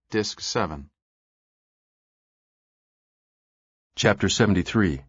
Disc 7. Chapter 73.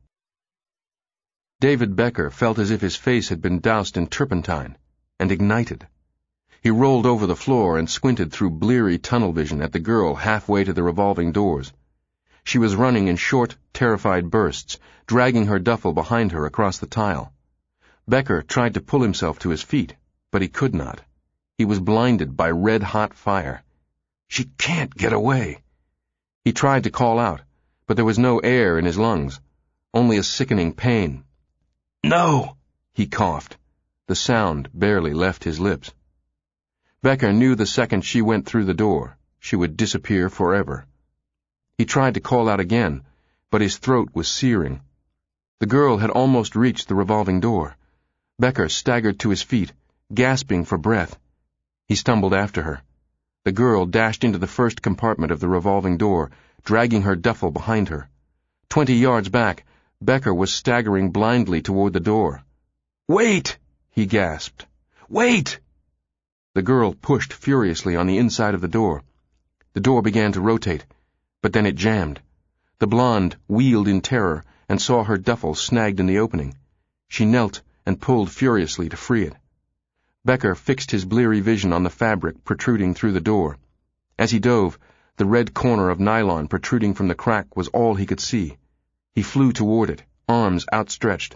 David Becker felt as if his face had been doused in turpentine and ignited. He rolled over the floor and squinted through bleary tunnel vision at the girl halfway to the revolving doors. She was running in short, terrified bursts, dragging her duffel behind her across the tile. Becker tried to pull himself to his feet, but he could not. He was blinded by red-hot fire. She can't get away. He tried to call out, but there was no air in his lungs, only a sickening pain. "No!" he coughed. The sound barely left his lips. Becker knew the second she went through the door, she would disappear forever. He tried to call out again, but his throat was searing. The girl had almost reached the revolving door. Becker staggered to his feet, gasping for breath. He stumbled after her. The girl dashed into the first compartment of the revolving door, dragging her duffel behind her. 20 yards back, Becker was staggering blindly toward the door. "Wait!" he gasped. "Wait!" The girl pushed furiously on the inside of the door. The door began to rotate, but then it jammed. The blonde wheeled in terror and saw her duffel snagged in the opening. She knelt and pulled furiously to free it. Becker fixed his bleary vision on the fabric protruding through the door. As he dove, the red corner of nylon protruding from the crack was all he could see. He flew toward it, arms outstretched.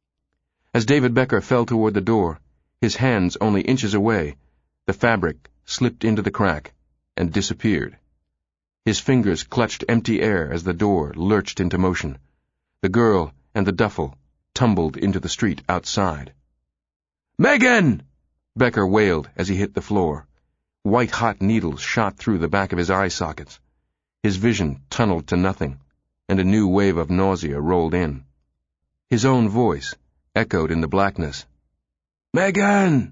As David Becker fell toward the door, his hands only inches away, the fabric slipped into the crack and disappeared. His fingers clutched empty air as the door lurched into motion. The girl and the duffel tumbled into the street outside. "Megan!" Becker wailed as he hit the floor. White-hot needles shot through the back of his eye sockets. His vision tunneled to nothing, and a new wave of nausea rolled in. His own voice echoed in the blackness. "Megan!"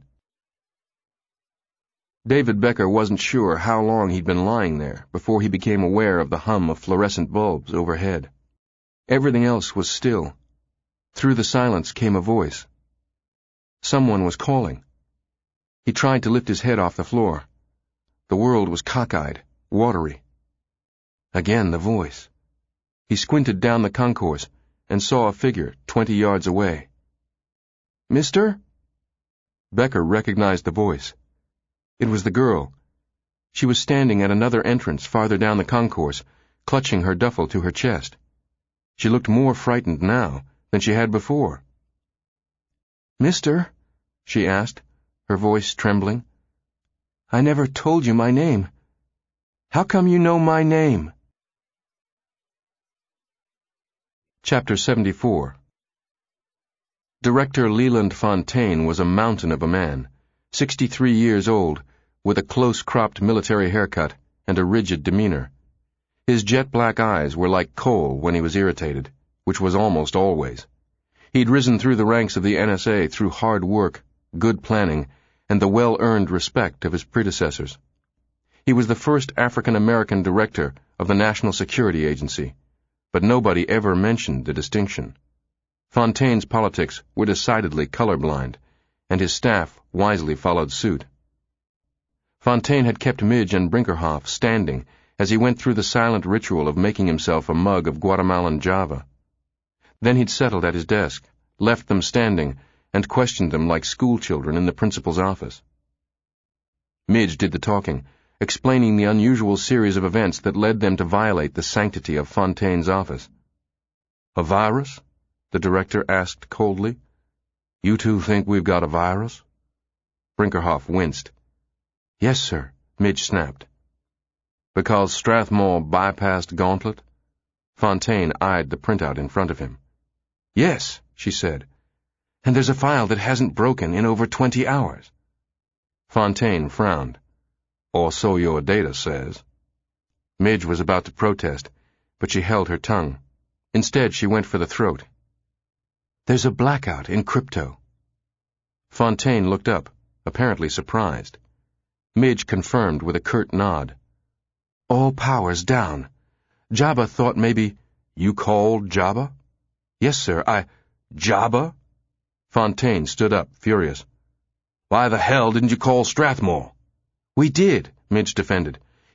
David Becker wasn't sure how long he'd been lying there before he became aware of the hum of fluorescent bulbs overhead. Everything else was still. Through the silence came a voice. Someone was calling. He tried to lift his head off the floor. The world was cockeyed, watery. Again the voice. He squinted down the concourse and saw a figure 20 yards away. "Mister?" Becker recognized the voice. It was the girl. She was standing at another entrance farther down the concourse, clutching her duffel to her chest. She looked more frightened now than she had before. "Mister?" she asked, her voice trembling. "I never told you my name. How come you know my name?" Chapter 74. Director Leland Fontaine was a mountain of a man, 63 years old, with a close-cropped military haircut and a rigid demeanor. His jet-black eyes were like coal when he was irritated, which was almost always. He'd risen through the ranks of the NSA through hard work, good planning, and the well-earned respect of his predecessors. He was the first African-American director of the National Security Agency, but nobody ever mentioned the distinction. Fontaine's politics were decidedly colorblind, and his staff wisely followed suit. Fontaine had kept Midge and Brinkerhoff standing as he went through the silent ritual of making himself a mug of Guatemalan Java. Then he'd settled at his desk, left them standing, and questioned them like schoolchildren in the principal's office. Midge did the talking, explaining the unusual series of events that led them to violate the sanctity of Fontaine's office. "A virus?" the director asked coldly. "You two think we've got a virus?" Brinkerhoff winced. "Yes, sir," Midge snapped. "Because Strathmore bypassed Gauntlet?" Fontaine eyed the printout in front of him. "Yes," she said. "And there's a file that hasn't broken in over 20 hours. Fontaine frowned. "Or so your data says." Midge was about to protest, but she held her tongue. Instead, she went for the throat. "There's a blackout in crypto." Fontaine looked up, apparently surprised. Midge confirmed with a curt nod. "All powers down. Jabba thought maybe—" "You called Jabba?" "Yes, sir, Jabba?" Fontaine stood up, furious. "Why the hell didn't you call Strathmore?" "We did," Midge defended.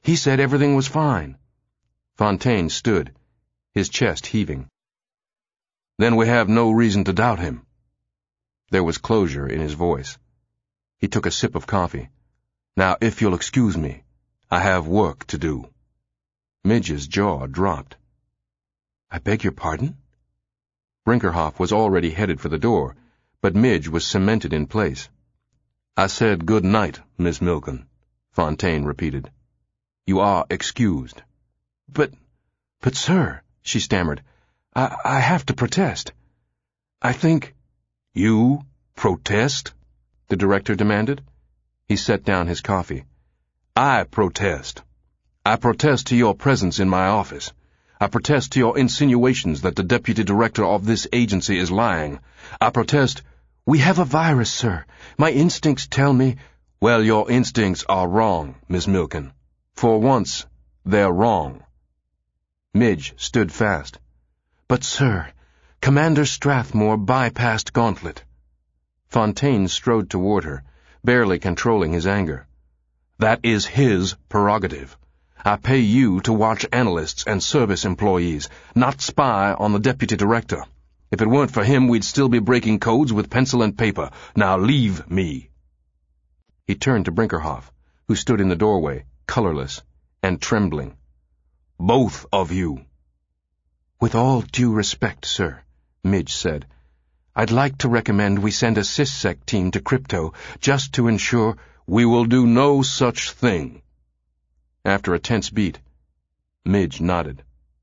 He said everything was fine." Fontaine stood, his chest heaving. "Then we have no reason to doubt him." There was closure in his voice. He took a sip of coffee. "Now, if you'll excuse me, I have work to do." Midge's jaw dropped. "I beg your pardon?" Brinkerhoff was already headed for the door, but Midge was cemented in place. "I said good night, Miss Milken," Fontaine repeated. "You are excused." But, sir," she stammered, I have to protest. I think—" "You protest?" the director demanded. He set down his coffee. "I protest. I protest to your presence in my office. I protest to your insinuations that the deputy director of this agency is lying. I protest—" "We have a virus, sir. My instincts tell me—" "Well, your instincts are wrong, Miss Milken. For once, they're wrong." Midge stood fast. "But, sir, Commander Strathmore bypassed Gauntlet." Fontaine strode toward her, barely controlling his anger. "That is his prerogative. I pay you to watch analysts and service employees, not spy on the deputy director. If it weren't for him, we'd still be breaking codes with pencil and paper. Now leave me." He turned to Brinkerhoff, who stood in the doorway, colorless and trembling. "Both of you." "With all due respect, sir," Midge said, "I'd like to recommend we send a SysSec team to Crypto just to ensure—" "We will do no such thing." After a tense beat, Midge nodded.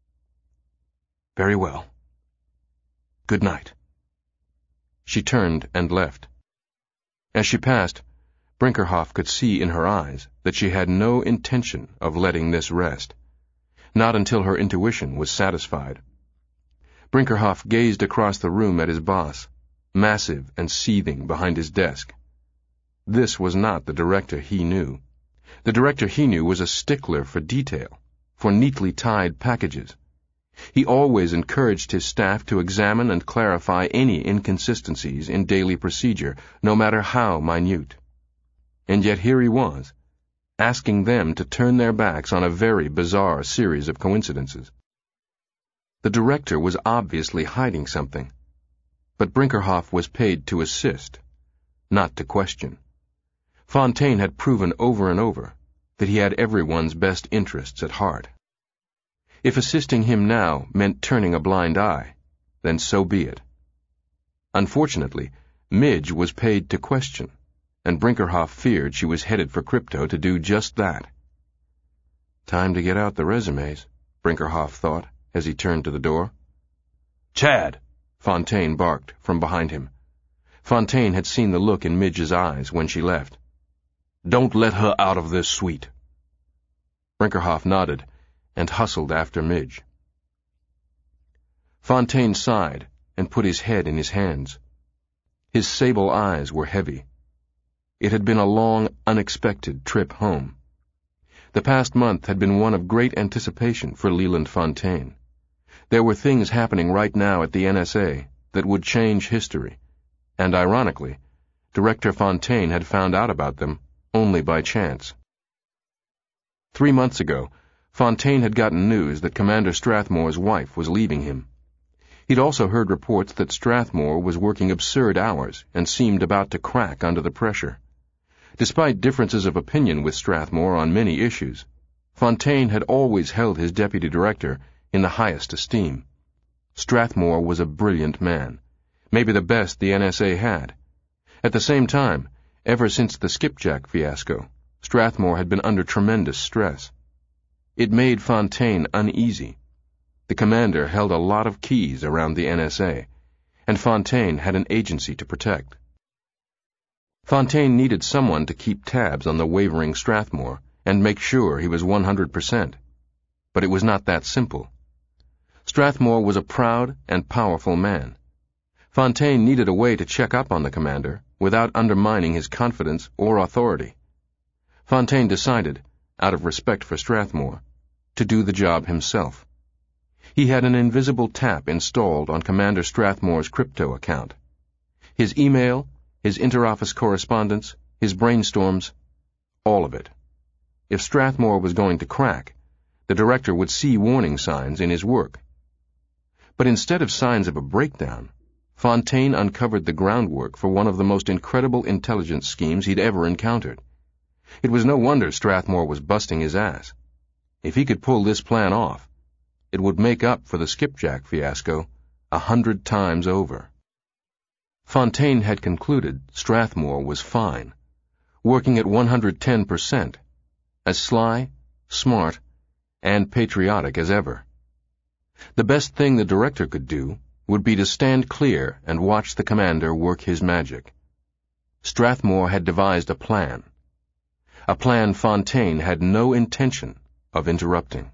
"Very well. Good night." She turned and left. As she passed, Brinkerhoff could see in her eyes that she had no intention of letting this rest, not until her intuition was satisfied. Brinkerhoff gazed across the room at his boss, massive and seething behind his desk. This was not the director he knew. The director he knew was a stickler for detail, for neatly tied packages. He always encouraged his staff to examine and clarify any inconsistencies in daily procedure, no matter how minute. And yet here he was, asking them to turn their backs on a very bizarre series of coincidences. The director was obviously hiding something, but Brinkerhoff was paid to assist, not to question. Fontaine had proven over and over that he had everyone's best interests at heart. If assisting him now meant turning a blind eye, then so be it. Unfortunately, Midge was paid to question, and Brinkerhoff feared she was headed for Crypto to do just that. "Time to get out the resumes," Brinkerhoff thought as he turned to the door. "Chad!" Fontaine barked from behind him. Fontaine had seen the look in Midge's eyes when she left. "Don't let her out of this suite." Brinkerhoff nodded and hustled after Midge. Fontaine sighed and put his head in his hands. His sable eyes were heavy. It had been a long, unexpected trip home. The past month had been one of great anticipation for Leland Fontaine. There were things happening right now at the NSA that would change history, and ironically, Director Fontaine had found out about them only by chance. 3 months ago, Fontaine had gotten news that Commander Strathmore's wife was leaving him. He'd also heard reports that Strathmore was working absurd hours and seemed about to crack under the pressure. Despite differences of opinion with Strathmore on many issues, Fontaine had always held his deputy director in the highest esteem. Strathmore was a brilliant man, maybe the best the NSA had. At the same time, ever since the Skipjack fiasco, Strathmore had been under tremendous stress. It made Fontaine uneasy. The commander held a lot of keys around the NSA, and Fontaine had an agency to protect. Fontaine needed someone to keep tabs on the wavering Strathmore and make sure he was 100%. But it was not that simple. Strathmore was a proud and powerful man. Fontaine needed a way to check up on the commander without undermining his confidence or authority. Fontaine decided, out of respect for Strathmore, to do the job himself. He had an invisible tap installed on Commander Strathmore's crypto account. His email, his interoffice correspondence, his brainstorms, all of it. If Strathmore was going to crack, the director would see warning signs in his work. But instead of signs of a breakdown, Fontaine uncovered the groundwork for one of the most incredible intelligence schemes he'd ever encountered. It was no wonder Strathmore was busting his ass. If he could pull this plan off, it would make up for the skipjack fiasco 100 times over. Fontaine had concluded Strathmore was fine, working at 110%, as sly, smart, and patriotic as ever. The best thing the director could do would be to stand clear and watch the commander work his magic. Strathmore had devised a plan Fontaine had no intention of interrupting.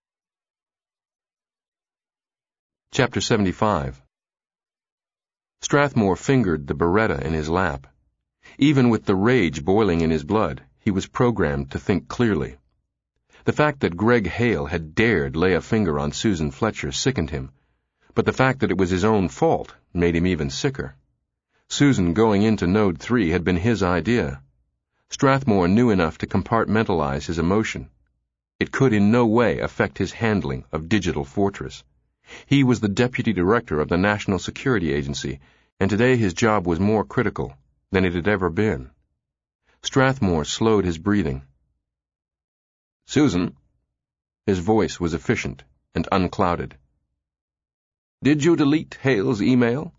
Chapter 75. Strathmore fingered the Beretta in his lap. Even with the rage boiling in his blood, he was programmed to think clearly. The fact that Greg Hale had dared lay a finger on Susan Fletcher sickened him, but the fact that it was his own fault made him even sicker. Susan going into Node 3 had been his idea. Strathmore knew enough to compartmentalize his emotion. It could in no way affect his handling of Digital Fortress. He was the deputy director of the National Security Agency, and today his job was more critical than it had ever been. Strathmore slowed his breathing. "Susan." His voice was efficient and unclouded. "Did you delete Hale's email?"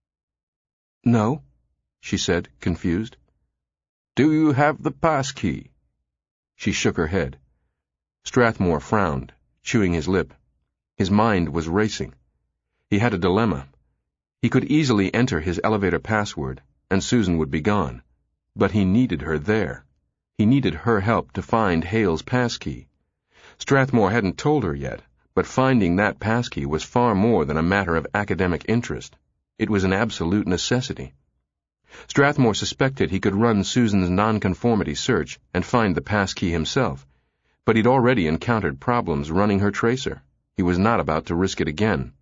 "No," she said, confused. "Do you have the passkey?" She shook her head. Strathmore frowned, chewing his lip. His mind was racing. He had a dilemma. He could easily enter his elevator password, and Susan would be gone. But he needed her there. He needed her help to find Hale's passkey. Strathmore hadn't told her yet, but finding that passkey was far more than a matter of academic interest. It was an absolute necessity. Strathmore suspected he could run Susan's nonconformity search and find the passkey himself, but he'd already encountered problems running her tracer. He was not about to risk it again.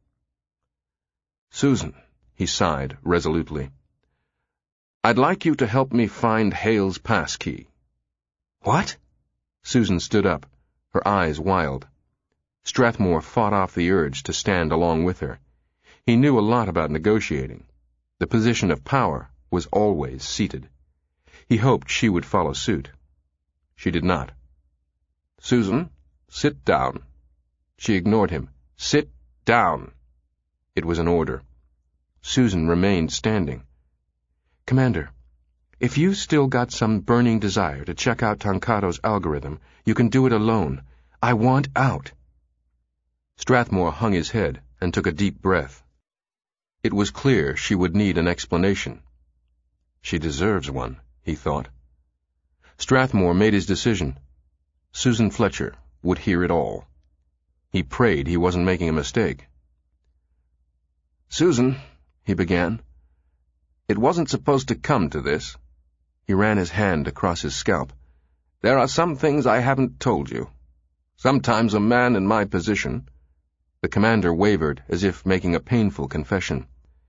"Susan," he sighed resolutely, "I'd like you to help me find Hale's passkey." "What?" Susan stood up, her eyes wild. Strathmore fought off the urge to stand along with her. He knew a lot about negotiating. The position of power was always seated. He hoped she would follow suit. She did not. "Susan, sit down." She ignored him. "Sit down." It was an order. Susan remained standing. "Commander, if you've still got some burning desire to check out Tancado's algorithm, you can do it alone. I want out." Strathmore hung his head and took a deep breath. It was clear she would need an explanation. She deserves one, he thought. Strathmore made his decision. Susan Fletcher would hear it all. He prayed he wasn't making a mistake. "Susan," he began, "it wasn't supposed to come to this." He ran his hand across his scalp. "There are some things I haven't told you. Sometimes a man in my position—" The commander wavered as if making a painful confession.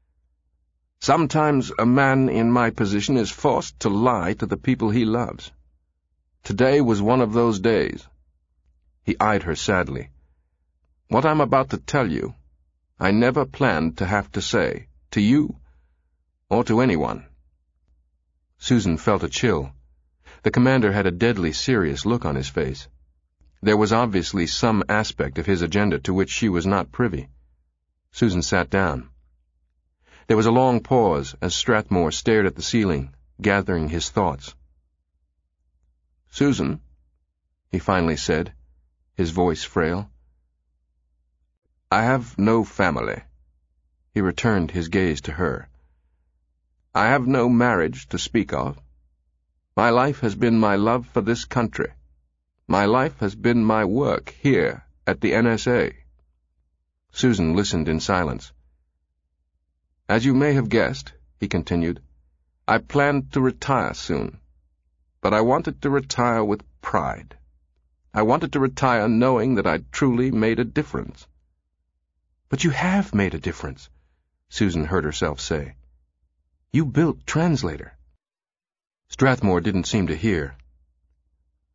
"Sometimes a man in my position is forced to lie to the people he loves. Today was one of those days." He eyed her sadly. "What I'm about to tell you, I never planned to have to say, to you, or to anyone." Susan felt a chill. The commander had a deadly serious look on his face. There was obviously some aspect of his agenda to which she was not privy. Susan sat down. There was a long pause as Strathmore stared at the ceiling, gathering his thoughts. "Susan," he finally said, his voice frail, "I have no family." He returned his gaze to her. "I have no marriage to speak of. My life has been my love for this country. My life has been my work here at the NSA." Susan listened in silence. "As you may have guessed," he continued, "I planned to retire soon. But I wanted to retire with pride. I wanted to retire knowing that I'd truly made a difference." "But you have made a difference," Susan heard herself say. "You built Translator." Strathmore didn't seem to hear.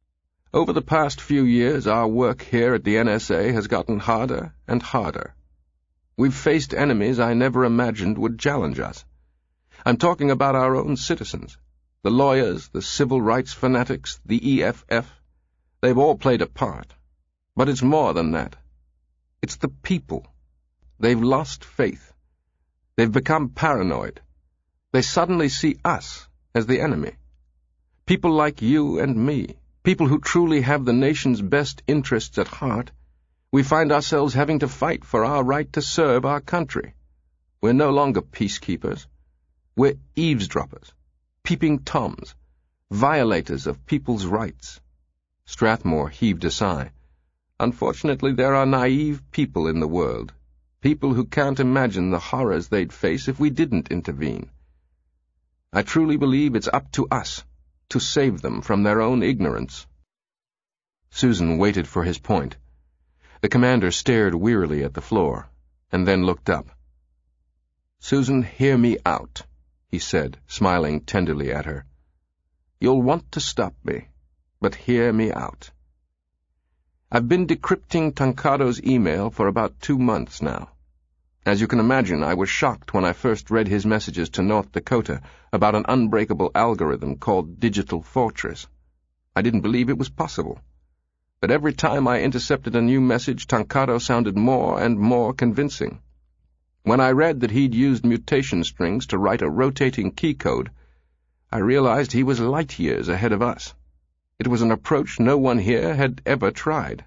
Over the past few years, our work here at the NSA has gotten harder and harder. We've faced enemies I never imagined would challenge us. I'm talking about our own citizens. The lawyers, the civil rights fanatics, the EFF. They've all played a part. But it's more than that. It's the people. They've lost faith. They've become paranoid. They suddenly see us as the enemy. People like you and me, people who truly have the nation's best interests at heart, we find ourselves having to fight for our right to serve our country. We're no longer peacekeepers. We're eavesdroppers, peeping toms, violators of people's rights. Strathmore heaved a sigh. Unfortunately, there are naive people in the world, people who can't imagine the horrors they'd face if we didn't intervene. I truly believe it's up to us to save them from their own ignorance. Susan waited for his point. The commander stared wearily at the floor, and then looked up. "Susan, hear me out," he said, smiling tenderly at her. "You'll want to stop me, but hear me out. I've been decrypting Tancado's email for about 2 months now. As you can imagine, I was shocked when I first read his messages to North Dakota about an unbreakable algorithm called Digital Fortress. I didn't believe it was possible. But every time I intercepted a new message, Tancado sounded more and more convincing. When I read that he'd used mutation strings to write a rotating key code, I realized he was light years ahead of us. It was an approach no one here had ever tried."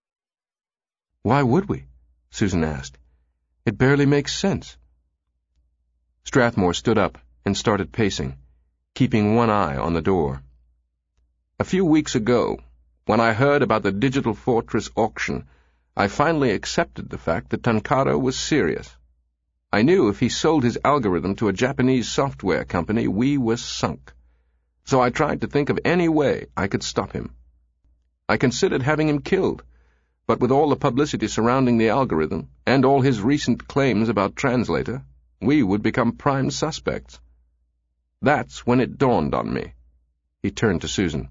"Why would we?" Susan asked. "It barely makes sense." Strathmore stood up and started pacing, keeping one eye on the door. "A few weeks ago, when I heard about the Digital Fortress auction, I finally accepted the fact that Tancado was serious. I knew if he sold his algorithm to a Japanese software company, we were sunk. So I tried to think of any way I could stop him. I considered having him killed, but with all the publicity surrounding the algorithm and all his recent claims about Translator, we would become prime suspects. That's when it dawned on me." He turned to Susan.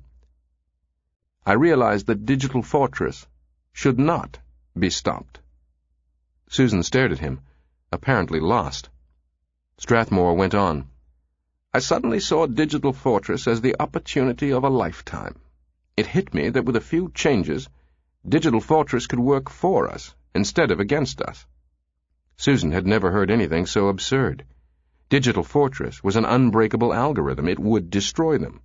"I realized that Digital Fortress should not be stopped." Susan stared at him, apparently lost. Strathmore went on. "I suddenly saw Digital Fortress as the opportunity of a lifetime. It hit me that with a few changes, Digital Fortress could work for us instead of against us." Susan had never heard anything so absurd. Digital Fortress was an unbreakable algorithm. It would destroy them.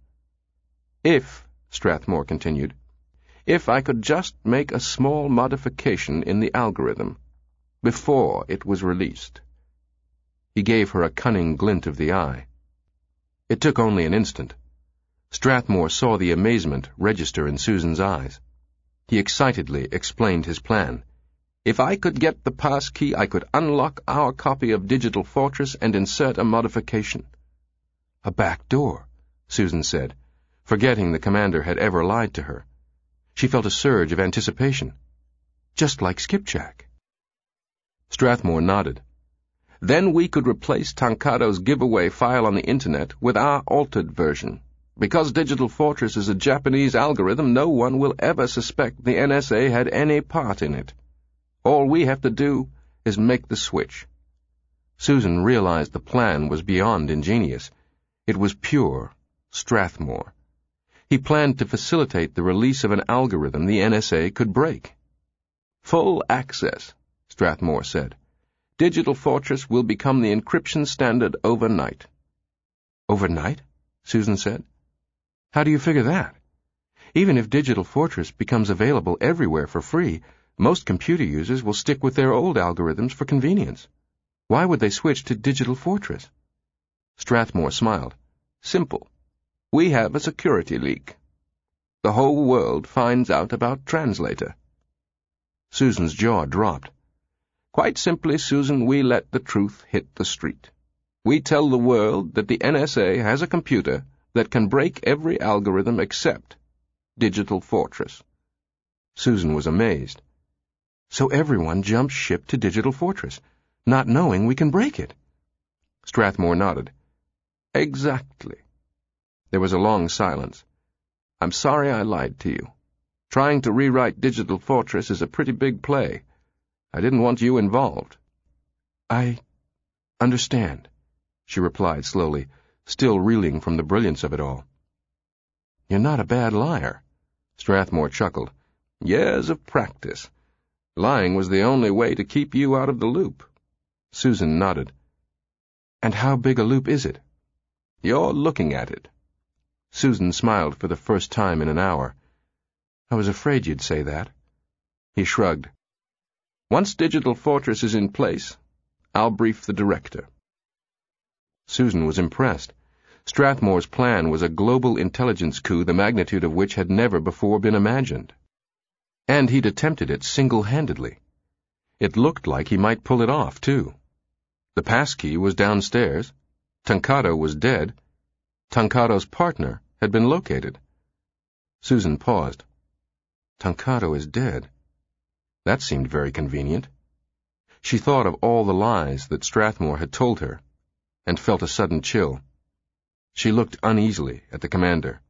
"If," Strathmore continued, "if I could just make a small modification in the algorithm before it was released." He gave her a cunning glint of the eye. It took only an instant. Strathmore saw the amazement register in Susan's eyes. He excitedly explained his plan. "If I could get the pass key, I could unlock our copy of Digital Fortress and insert a modification." "A back door," Susan said, forgetting the commander had ever lied to her. She felt a surge of anticipation. "Just like Skipjack." Strathmore nodded. "Then we could replace Tancado's giveaway file on the Internet with our altered version. Because Digital Fortress is a Japanese algorithm, no one will ever suspect the NSA had any part in it. All we have to do is make the switch." Susan realized the plan was beyond ingenious. It was pure Strathmore. He planned to facilitate the release of an algorithm the NSA could break. "Full access," Strathmore said. "Digital Fortress will become the encryption standard overnight." "Overnight?" Susan said. "How do you figure that? Even if Digital Fortress becomes available everywhere for free, most computer users will stick with their old algorithms for convenience. Why would they switch to Digital Fortress?" Strathmore smiled. "Simple. We have a security leak. The whole world finds out about Translator." Susan's jaw dropped. "Quite simply, Susan, we let the truth hit the street. We tell the world that the NSA has a computer that can break every algorithm except Digital Fortress." Susan was amazed. "So everyone jumps ship to Digital Fortress, not knowing we can break it?" Strathmore nodded. "Exactly." There was a long silence. "I'm sorry I lied to you. Trying to rewrite Digital Fortress is a pretty big play. I didn't want you involved." "I understand," she replied slowly, still reeling from the brilliance of it all. "You're not a bad liar." Strathmore chuckled. "Years of practice. Lying was the only way to keep you out of the loop." Susan nodded. "And how big a loop is it?" "You're looking at it." Susan smiled for the first time in an hour. "I was afraid you'd say that." He shrugged. "Once Digital Fortress is in place, I'll brief the director." Susan was impressed. Strathmore's plan was a global intelligence coup the magnitude of which had never before been imagined. And he'd attempted it single-handedly. It looked like he might pull it off, too. The passkey was downstairs. Tancado was dead. Tancado's partner had been located. Susan paused. Tancado is dead. That seemed very convenient. She thought of all the lies that Strathmore had told her, and felt a sudden chill. She looked uneasily at the commander.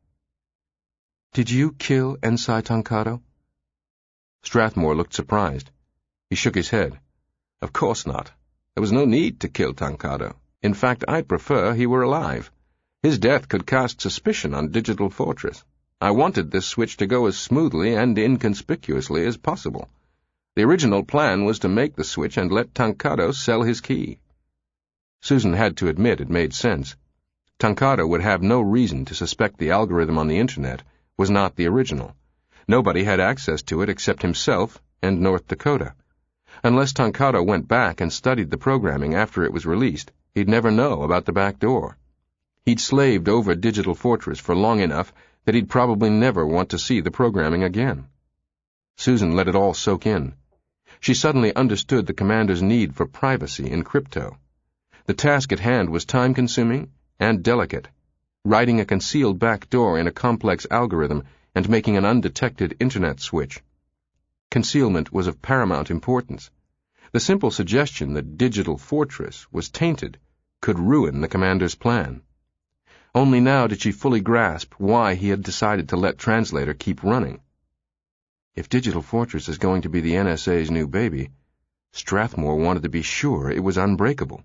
"Did you kill Ensai Tancado?" Strathmore looked surprised. He shook his head. "Of course not. There was no need to kill Tancado. In fact, I'd prefer he were alive. His death could cast suspicion on Digital Fortress. I wanted this switch to go as smoothly and inconspicuously as possible. The original plan was to make the switch and let Tancado sell his key." Susan had to admit it made sense. Tancado would have no reason to suspect the algorithm on the Internet was not the original. Nobody had access to it except himself and North Dakota. Unless Tancado went back and studied the programming after it was released, he'd never know about the back door. He'd slaved over Digital Fortress for long enough that he'd probably never want to see the programming again. Susan let it all soak in. She suddenly understood the commander's need for privacy in crypto. The task at hand was time-consuming and delicate, writing a concealed back door in a complex algorithm and making an undetected Internet switch. Concealment was of paramount importance. The simple suggestion that Digital Fortress was tainted could ruin the commander's plan. Only now did she fully grasp why he had decided to let Translator keep running. If Digital Fortress is going to be the NSA's new baby, Strathmore wanted to be sure it was unbreakable.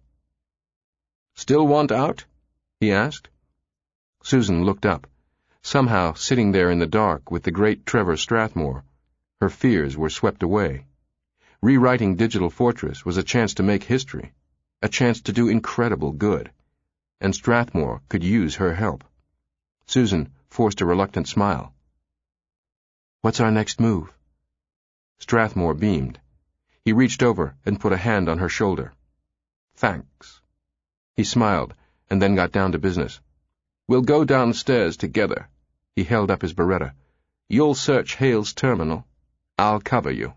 "Still want out?" he asked. Susan looked up. Somehow, sitting there in the dark with the great Trevor Strathmore, her fears were swept away. Rewriting Digital Fortress was a chance to make history, a chance to do incredible good, and Strathmore could use her help. Susan forced a reluctant smile. "What's our next move?" Strathmore beamed. He reached over and put a hand on her shoulder. "Thanks." He smiled and then got down to business. "We'll go downstairs together." He held up his Beretta. "You'll search Hale's terminal. I'll cover you."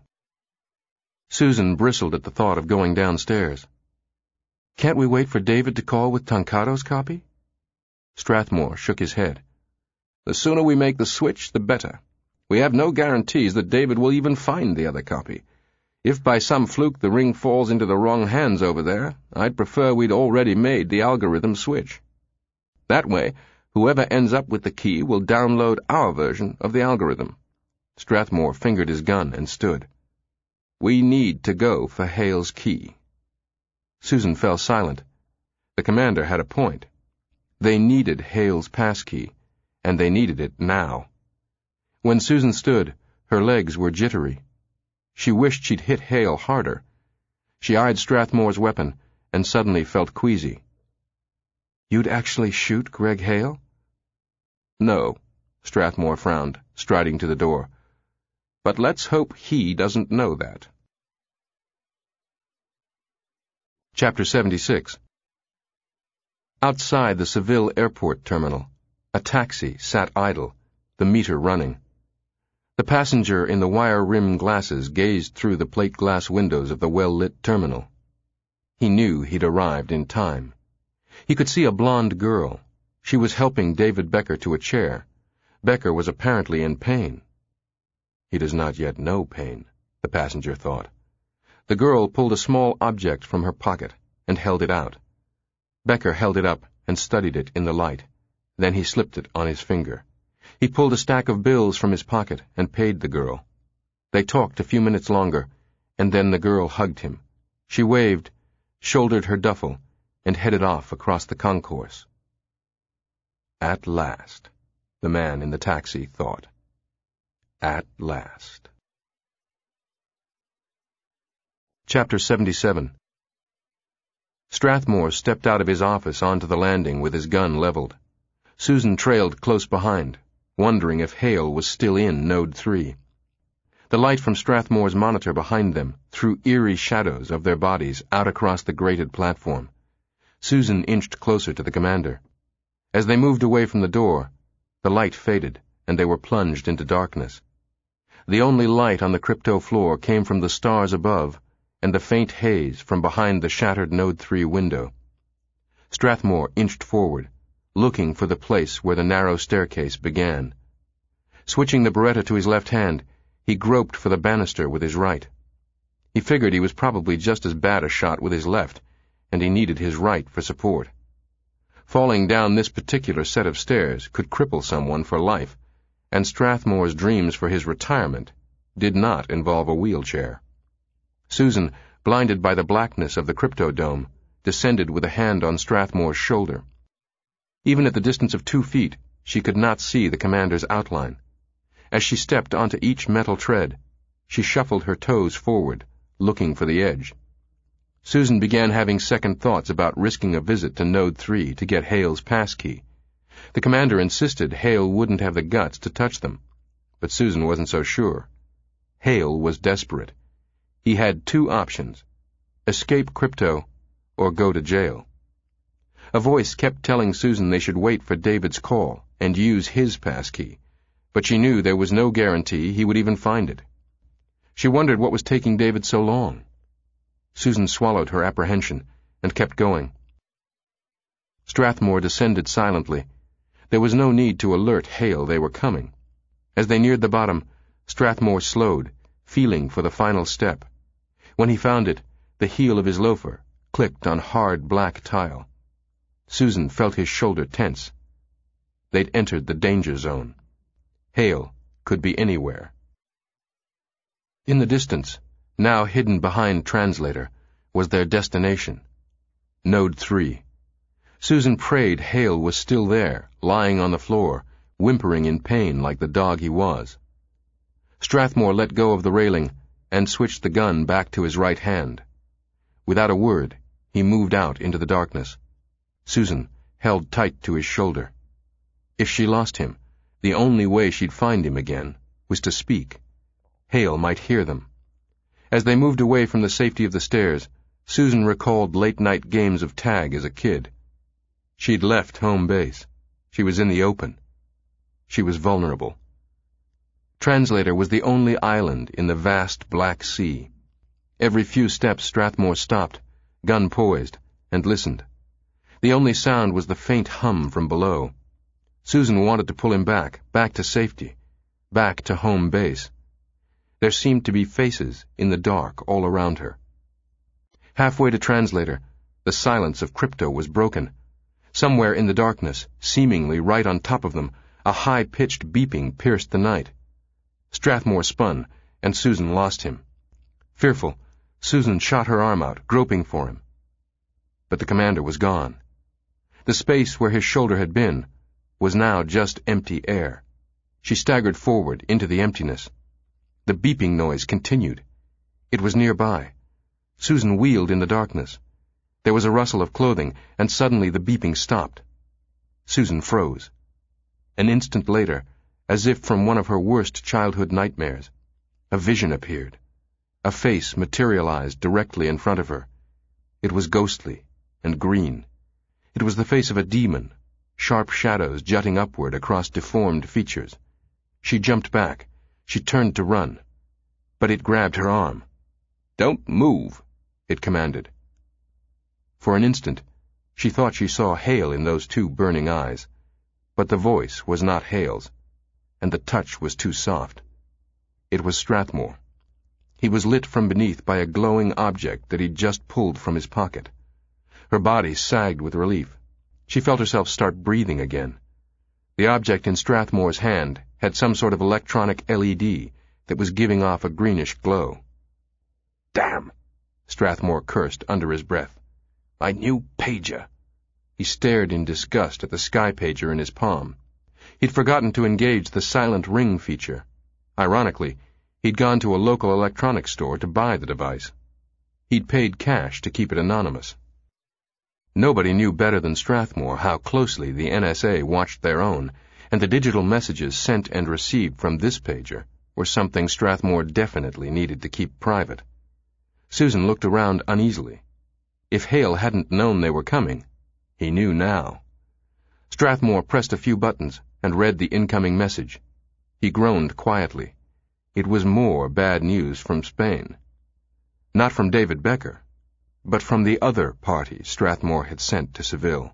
Susan bristled at the thought of going downstairs. "Can't we wait for David to call with Tancado's copy?" Strathmore shook his head. "The sooner we make the switch, the better. We have no guarantees that David will even find the other copy. If by some fluke the ring falls into the wrong hands over there, I'd prefer we'd already made the algorithm switch. That way, whoever ends up with the key will download our version of the algorithm." Strathmore fingered his gun and stood. "We need to go for Hale's key." Susan fell silent. The commander had a point. They needed Hale's passkey, and they needed it now. When Susan stood, her legs were jittery. She wished she'd hit Hale harder. She eyed Strathmore's weapon and suddenly felt queasy. "You'd actually shoot Greg Hale?" "No," Strathmore frowned, striding to the door. "But let's hope he doesn't know that." Chapter 76. Outside the Seville airport terminal, a taxi sat idle, the meter running. The passenger in the wire-rimmed glasses gazed through the plate glass windows of the well-lit terminal. He knew he'd arrived in time. He could see a blonde girl. She was helping David Becker to a chair. Becker was apparently in pain. He does not yet know pain, the passenger thought. The girl pulled a small object from her pocket and held it out. Becker held it up and studied it in the light. Then he slipped it on his finger. He pulled a stack of bills from his pocket and paid the girl. They talked a few minutes longer, and then the girl hugged him. She waved, shouldered her duffel, and headed off across the concourse. At last, the man in the taxi thought. At last. Chapter 77. Strathmore stepped out of his office onto the landing with his gun leveled. Susan trailed close behind, wondering if Hale was still in Node 3. The light from Strathmore's monitor behind them threw eerie shadows of their bodies out across the grated platform. Susan inched closer to the commander. As they moved away from the door, the light faded, and they were plunged into darkness. The only light on the crypto floor came from the stars above and the faint haze from behind the shattered Node 3 window. Strathmore inched forward, looking for the place where the narrow staircase began. Switching the Beretta to his left hand, he groped for the banister with his right. He figured he was probably just as bad a shot with his left, and he needed his right for support. Falling down this particular set of stairs could cripple someone for life, and Strathmore's dreams for his retirement did not involve a wheelchair. Susan, blinded by the blackness of the Cryptodome, descended with a hand on Strathmore's shoulder. Even at the distance of 2 feet, she could not see the commander's outline. As she stepped onto each metal tread, she shuffled her toes forward, looking for the edge. Susan began having second thoughts about risking a visit to Node 3 to get Hale's passkey. The commander insisted Hale wouldn't have the guts to touch them, but Susan wasn't so sure. Hale was desperate. He had 2 options: escape Crypto or go to jail. A voice kept telling Susan they should wait for David's call and use his passkey, but she knew there was no guarantee he would even find it. She wondered what was taking David so long. Susan swallowed her apprehension and kept going. Strathmore descended silently. There was no need to alert Hale they were coming. As they neared the bottom, Strathmore slowed, feeling for the final step. When he found it, the heel of his loafer clicked on hard black tile. Susan felt his shoulder tense. They'd entered the danger zone. Hale could be anywhere. In the distance, now hidden behind Translator, was their destination, Node 3. Susan prayed Hale was still there, lying on the floor, whimpering in pain like the dog he was. Strathmore let go of the railing and switched the gun back to his right hand. Without a word, he moved out into the darkness. Susan held tight to his shoulder. If she lost him, the only way she'd find him again was to speak. Hale might hear them. As they moved away from the safety of the stairs, Susan recalled late-night games of tag as a kid. She'd left home base. She was in the open. She was vulnerable. Translator was the only island in the vast Black Sea. Every few steps Strathmore stopped, gun poised, and listened. The only sound was the faint hum from below. Susan wanted to pull him back to safety, back to home base. There seemed to be faces in the dark all around her. Halfway to Translator, the silence of Crypto was broken. Somewhere in the darkness, seemingly right on top of them, a high-pitched beeping pierced the night. Strathmore spun, and Susan lost him. Fearful, Susan shot her arm out, groping for him. But the commander was gone. The space where his shoulder had been was now just empty air. She staggered forward into the emptiness. The beeping noise continued. It was nearby. Susan wheeled in the darkness. There was a rustle of clothing, and suddenly the beeping stopped. Susan froze. An instant later, as if from one of her worst childhood nightmares, a vision appeared. A face materialized directly in front of her. It was ghostly and green. It was the face of a demon, sharp shadows jutting upward across deformed features. She jumped back. She turned to run. But it grabbed her arm. "Don't move," it commanded. For an instant, she thought she saw Hale in those 2 burning eyes, but the voice was not Hale's, and the touch was too soft. It was Strathmore. He was lit from beneath by a glowing object that he'd just pulled from his pocket. Her body sagged with relief. She felt herself start breathing again. The object in Strathmore's hand had some sort of electronic LED that was giving off a greenish glow. "Damn!" Strathmore cursed under his breath. "My new pager." He stared in disgust at the sky pager in his palm. He'd forgotten to engage the silent ring feature. Ironically, he'd gone to a local electronics store to buy the device. He'd paid cash to keep it anonymous. Nobody knew better than Strathmore how closely the NSA watched their own, and the digital messages sent and received from this pager were something Strathmore definitely needed to keep private. Susan looked around uneasily. If Hale hadn't known they were coming, he knew now. Strathmore pressed a few buttons and read the incoming message. He groaned quietly. It was more bad news from Spain. Not from David Becker, but from the other party Strathmore had sent to Seville.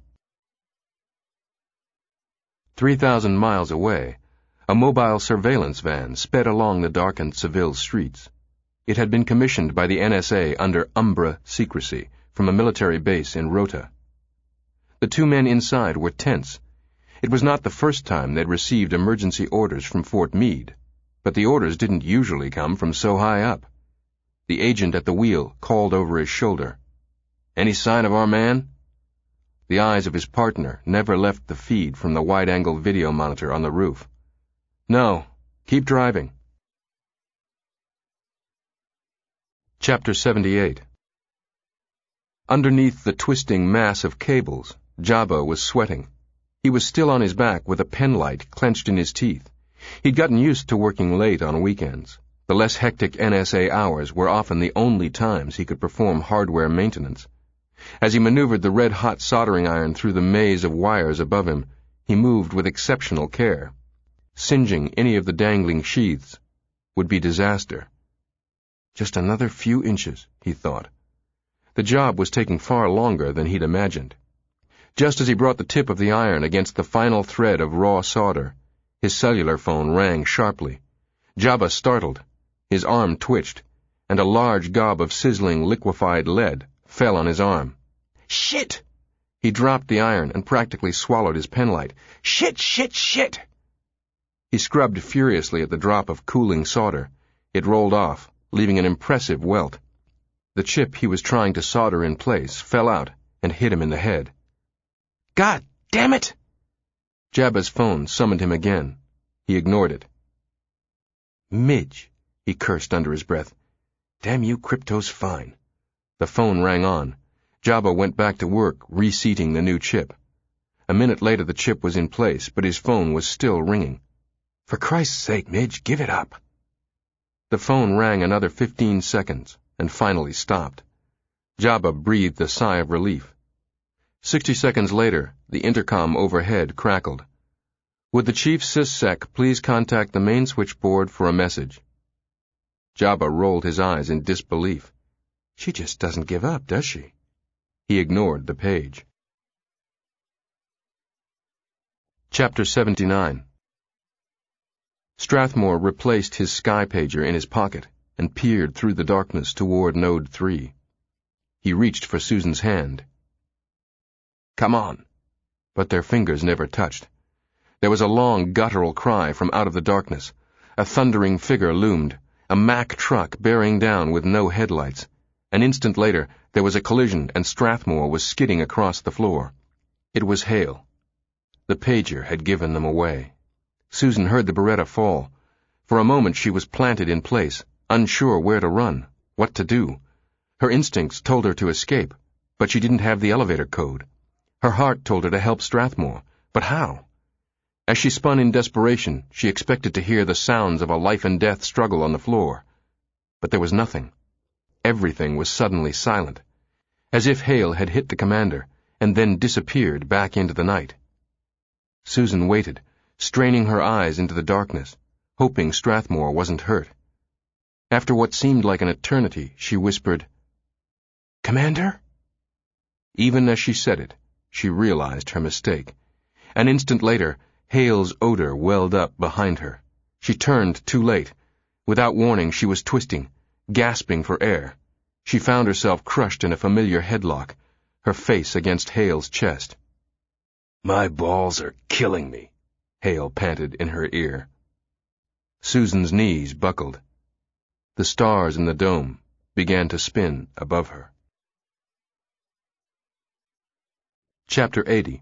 3,000 miles away, a mobile surveillance van sped along the darkened Seville streets. It had been commissioned by the NSA under Umbra secrecy from a military base in Rota. The two men inside were tense. It was not the first time they'd received emergency orders from Fort Meade, but the orders didn't usually come from so high up. The agent at the wheel called over his shoulder. "Any sign of our man?" The eyes of his partner never left the feed from the wide-angle video monitor on the roof. "No. Keep driving." Chapter 78. Underneath the twisting mass of cables, Jabba was sweating. He was still on his back with a penlight clenched in his teeth. He'd gotten used to working late on weekends. The less hectic NSA hours were often the only times he could perform hardware maintenance. As he maneuvered the red-hot soldering iron through the maze of wires above him, he moved with exceptional care. Singeing any of the dangling sheaths would be disaster. Just another few inches, he thought. The job was taking far longer than he'd imagined. Just as he brought the tip of the iron against the final thread of raw solder, his cellular phone rang sharply. Jabba startled. His arm twitched, and a large gob of sizzling liquefied lead fell on his arm. "Shit!" He dropped the iron and practically swallowed his penlight. "Shit, shit, shit!" He scrubbed furiously at the drop of cooling solder. It rolled off, leaving an impressive welt. The chip he was trying to solder in place fell out and hit him in the head. "God damn it!" Jabba's phone summoned him again. He ignored it. "Midge," he cursed under his breath. "Damn you, Crypto's fine." The phone rang on. Jabba went back to work, reseating the new chip. A minute later the chip was in place, but his phone was still ringing. "For Christ's sake, Midge, give it up." The phone rang another 15 seconds, and finally stopped. Jabba breathed a sigh of relief. 60 seconds later, the intercom overhead crackled. "Would the Chief SysSec please contact the main switchboard for a message?" Jabba rolled his eyes in disbelief. She just doesn't give up, does she? He ignored the page. Chapter 79. Strathmore replaced his sky pager in his pocket and peered through the darkness toward Node 3. He reached for Susan's hand. "Come on." But their fingers never touched. There was a long, guttural cry from out of the darkness. A thundering figure loomed, a Mack truck bearing down with no headlights. An instant later, there was a collision and Strathmore was skidding across the floor. It was Hale. The pager had given them away. Susan heard the Beretta fall. For a moment she was planted in place, unsure where to run, what to do. Her instincts told her to escape, but she didn't have the elevator code. Her heart told her to help Strathmore, but how? As she spun in desperation, she expected to hear the sounds of a life-and-death struggle on the floor. But there was nothing. Everything was suddenly silent, as if Hale had hit the commander and then disappeared back into the night. Susan waited, straining her eyes into the darkness, hoping Strathmore wasn't hurt. After what seemed like an eternity, she whispered, "Commander?" Even as she said it, she realized her mistake. An instant later, Hale's odor welled up behind her. She turned too late. Without warning, she was twisting, gasping for air. She found herself crushed in a familiar headlock, her face against Hale's chest. "My balls are killing me," Hale panted in her ear. Susan's knees buckled. The stars in the dome began to spin above her. Chapter 80.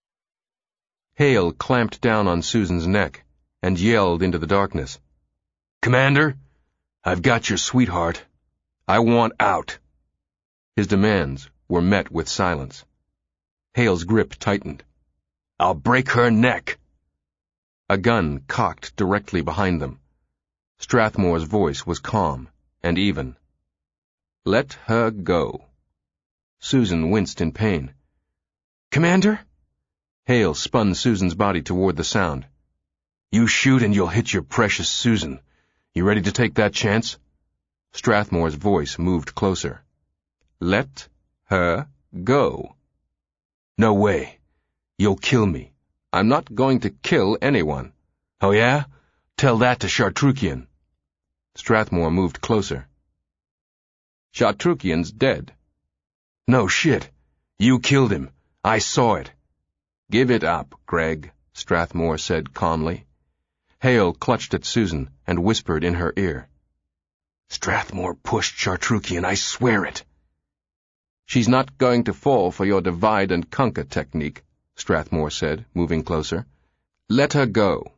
Hale clamped down on Susan's neck and yelled into the darkness. "Commander, I've got your sweetheart. I want out." His demands were met with silence. Hale's grip tightened. "I'll break her neck." A gun cocked directly behind them. Strathmore's voice was calm and even. "Let her go." Susan winced in pain. "Commander?" Hale spun Susan's body toward the sound. "You shoot and you'll hit your precious Susan. You ready to take that chance?" Strathmore's voice moved closer. "Let her go." "No way. You'll kill me." "I'm not going to kill anyone." "Oh yeah? Tell that to Chartrukian." Strathmore moved closer. "Chartrukian's dead." "No shit. You killed him. I saw it." "Give it up, Greg," Strathmore said calmly. Hale clutched at Susan and whispered in her ear. "Strathmore pushed Chartrukian, I swear it." "She's not going to fall for your divide-and-conquer technique," Strathmore said, moving closer. "Let her go."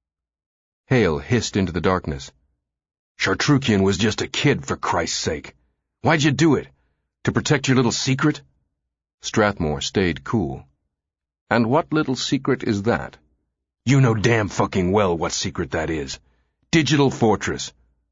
Hale hissed into the darkness. "Chartrukian was just a kid, for Christ's sake. Why'd you do it? To protect your little secret?" Strathmore stayed cool. "And what little secret is that?" "You know damn fucking well what secret that is. Digital Fortress."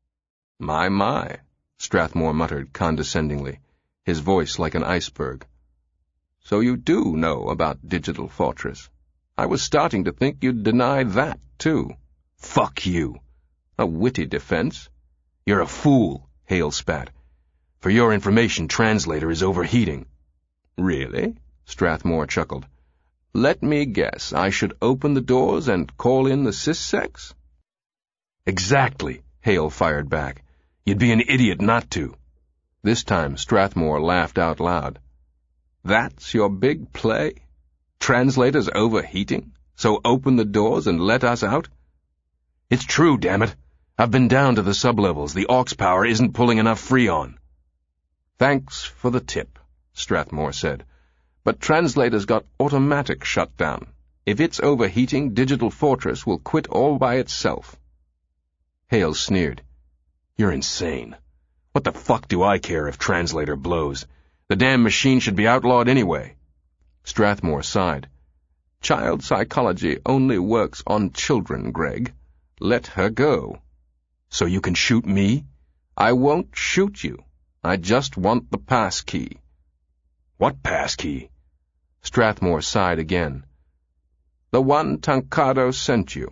My, Strathmore muttered condescendingly, his voice like an iceberg. "So you do know about Digital Fortress. I was starting to think you'd deny that, too." "Fuck you." "A witty defense." "You're a fool," Hale spat. "For your information, Translator is overheating." "Really?" Strathmore chuckled. "Let me guess, I should open the doors and call in the syssex?" "Exactly," Hale fired back. "You'd be an idiot not to." This time Strathmore laughed out loud. "That's your big play? Translator's overheating, so open the doors and let us out?" "It's true, damn it. I've been down to the sublevels. The aux power isn't pulling enough Freon." "Thanks for the tip," Strathmore said. "But Translator's got automatic shutdown. If it's overheating, Digital Fortress will quit all by itself." Hale sneered. "You're insane. What the fuck do I care if Translator blows? The damn machine should be outlawed anyway." Strathmore sighed. "Child psychology only works on children, Greg. Let her go." "So you can shoot me?" "I won't shoot you. I just want the passkey." "What passkey?" Strathmore sighed again. "The one Tancado sent you."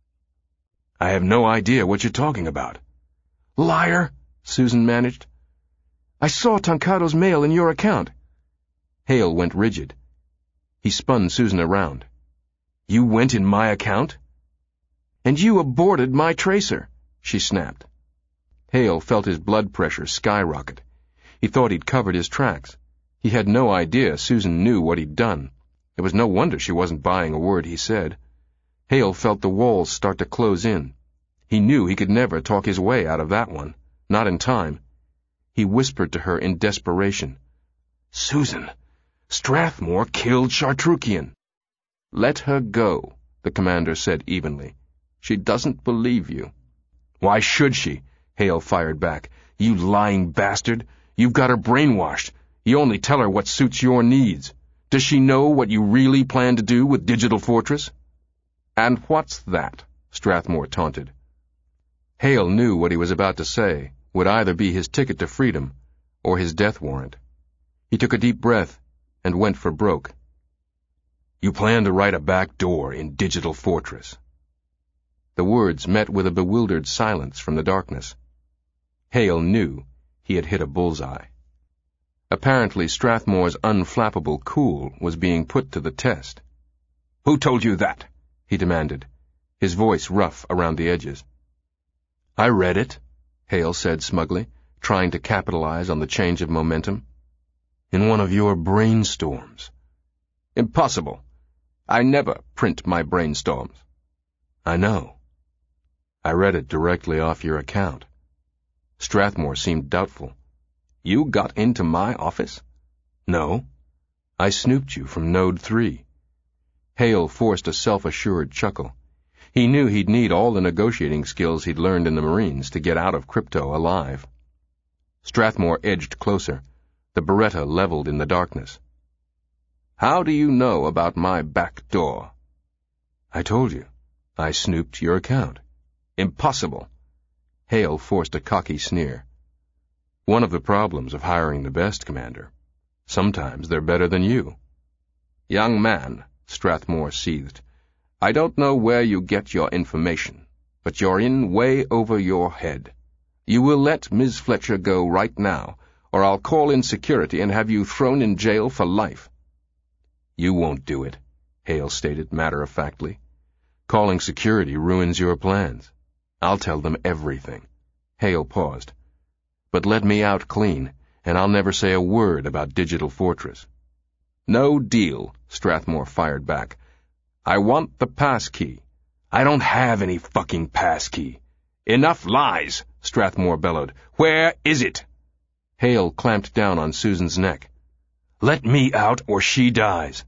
"I have no idea what you're talking about." "Liar," Susan managed. "I saw Tancado's mail in your account." Hale went rigid. He spun Susan around. "You went in my account?" "And you aborted my tracer," she snapped. Hale felt his blood pressure skyrocket. He thought he'd covered his tracks. He had no idea Susan knew what he'd done. It was no wonder she wasn't buying a word he said. Hale felt the walls start to close in. He knew he could never talk his way out of that one. Not in time. He whispered to her in desperation. "Susan, Strathmore killed Chartrukian." "Let her go," the commander said evenly. "She doesn't believe you." "Why should she?" Hale fired back. "You lying bastard. You've got her brainwashed. You only tell her what suits your needs. Does she know what you really plan to do with Digital Fortress?" "And what's that?" Strathmore taunted. Hale knew what he was about to say would either be his ticket to freedom or his death warrant. He took a deep breath and went for broke. "You plan to write a back door in Digital Fortress." The words met with a bewildered silence from the darkness. Hale knew he had hit a bullseye. Apparently Strathmore's unflappable cool was being put to the test. "Who told you that?" he demanded, his voice rough around the edges. "I read it," Hale said smugly, trying to capitalize on the change of momentum. "In one of your brainstorms." "Impossible. I never print my brainstorms." I know. I read it directly off your account. Strathmore seemed doubtful. You got into my office? No. I snooped you from Node 3. Hale forced a self-assured chuckle. He knew he'd need all the negotiating skills he'd learned in the Marines to get out of crypto alive. Strathmore edged closer, the Beretta leveled in the darkness. How do you know about my back door? I told you. I snooped your account. Impossible. Hale forced a cocky sneer. One of the problems of hiring the best, Commander. Sometimes they're better than you. Young man, Strathmore seethed, I don't know where you get your information, but you're in way over your head. You will let Ms. Fletcher go right now, or I'll call in security and have you thrown in jail for life. You won't do it, Hale stated matter-of-factly. Calling security ruins your plans. I'll tell them everything. Hale paused. But let me out clean, and I'll never say a word about Digital Fortress. No deal, Strathmore fired back. I want the passkey. I don't have any fucking passkey. Enough lies, Strathmore bellowed. Where is it? Hale clamped down on Susan's neck. Let me out or she dies.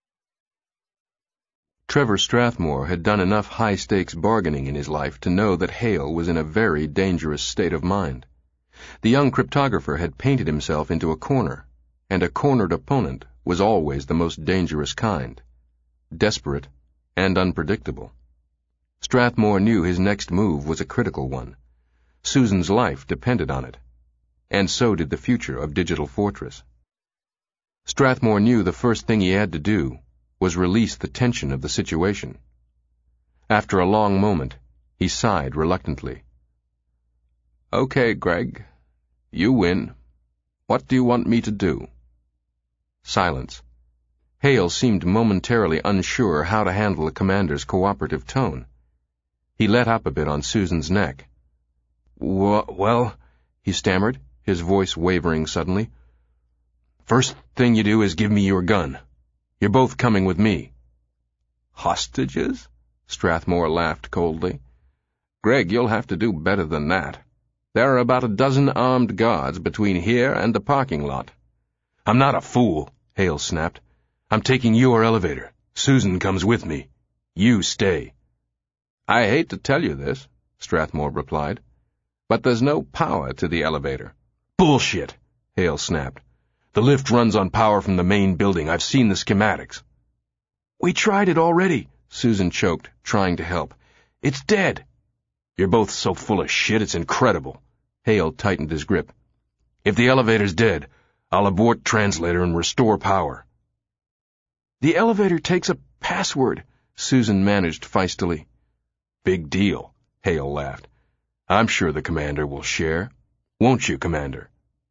Trevor Strathmore had done enough high-stakes bargaining in his life to know that Hale was in a very dangerous state of mind. The young cryptographer had painted himself into a corner, and a cornered opponent was always the most dangerous kind. Desperate and unpredictable. Strathmore knew his next move was a critical one. Susan's life depended on it, and so did the future of Digital Fortress. Strathmore knew the first thing he had to do was release the tension of the situation. After a long moment, he sighed reluctantly. Okay, Greg. You win. What do you want me to do? Silence. Hale seemed momentarily unsure how to handle the commander's cooperative tone. He let up a bit on Susan's neck. Well, he stammered, his voice wavering suddenly. First thing you do is give me your gun. You're both coming with me. Hostages? Strathmore laughed coldly. Greg, you'll have to do better than that. There are about a dozen armed guards between here and the parking lot. I'm not a fool, Hale snapped. I'm taking your elevator. Susan comes with me. You stay. I hate to tell you this, Strathmore replied, but there's no power to the elevator. Bullshit, Hale snapped. The lift runs on power from the main building. I've seen the schematics. We tried it already, Susan choked, trying to help. It's dead. You're both so full of shit, it's incredible. Hale tightened his grip. If the elevator's dead, I'll abort translator and restore power. The elevator takes a password, Susan managed feistily. Big deal, Hale laughed. I'm sure the commander will share. Won't you, Commander?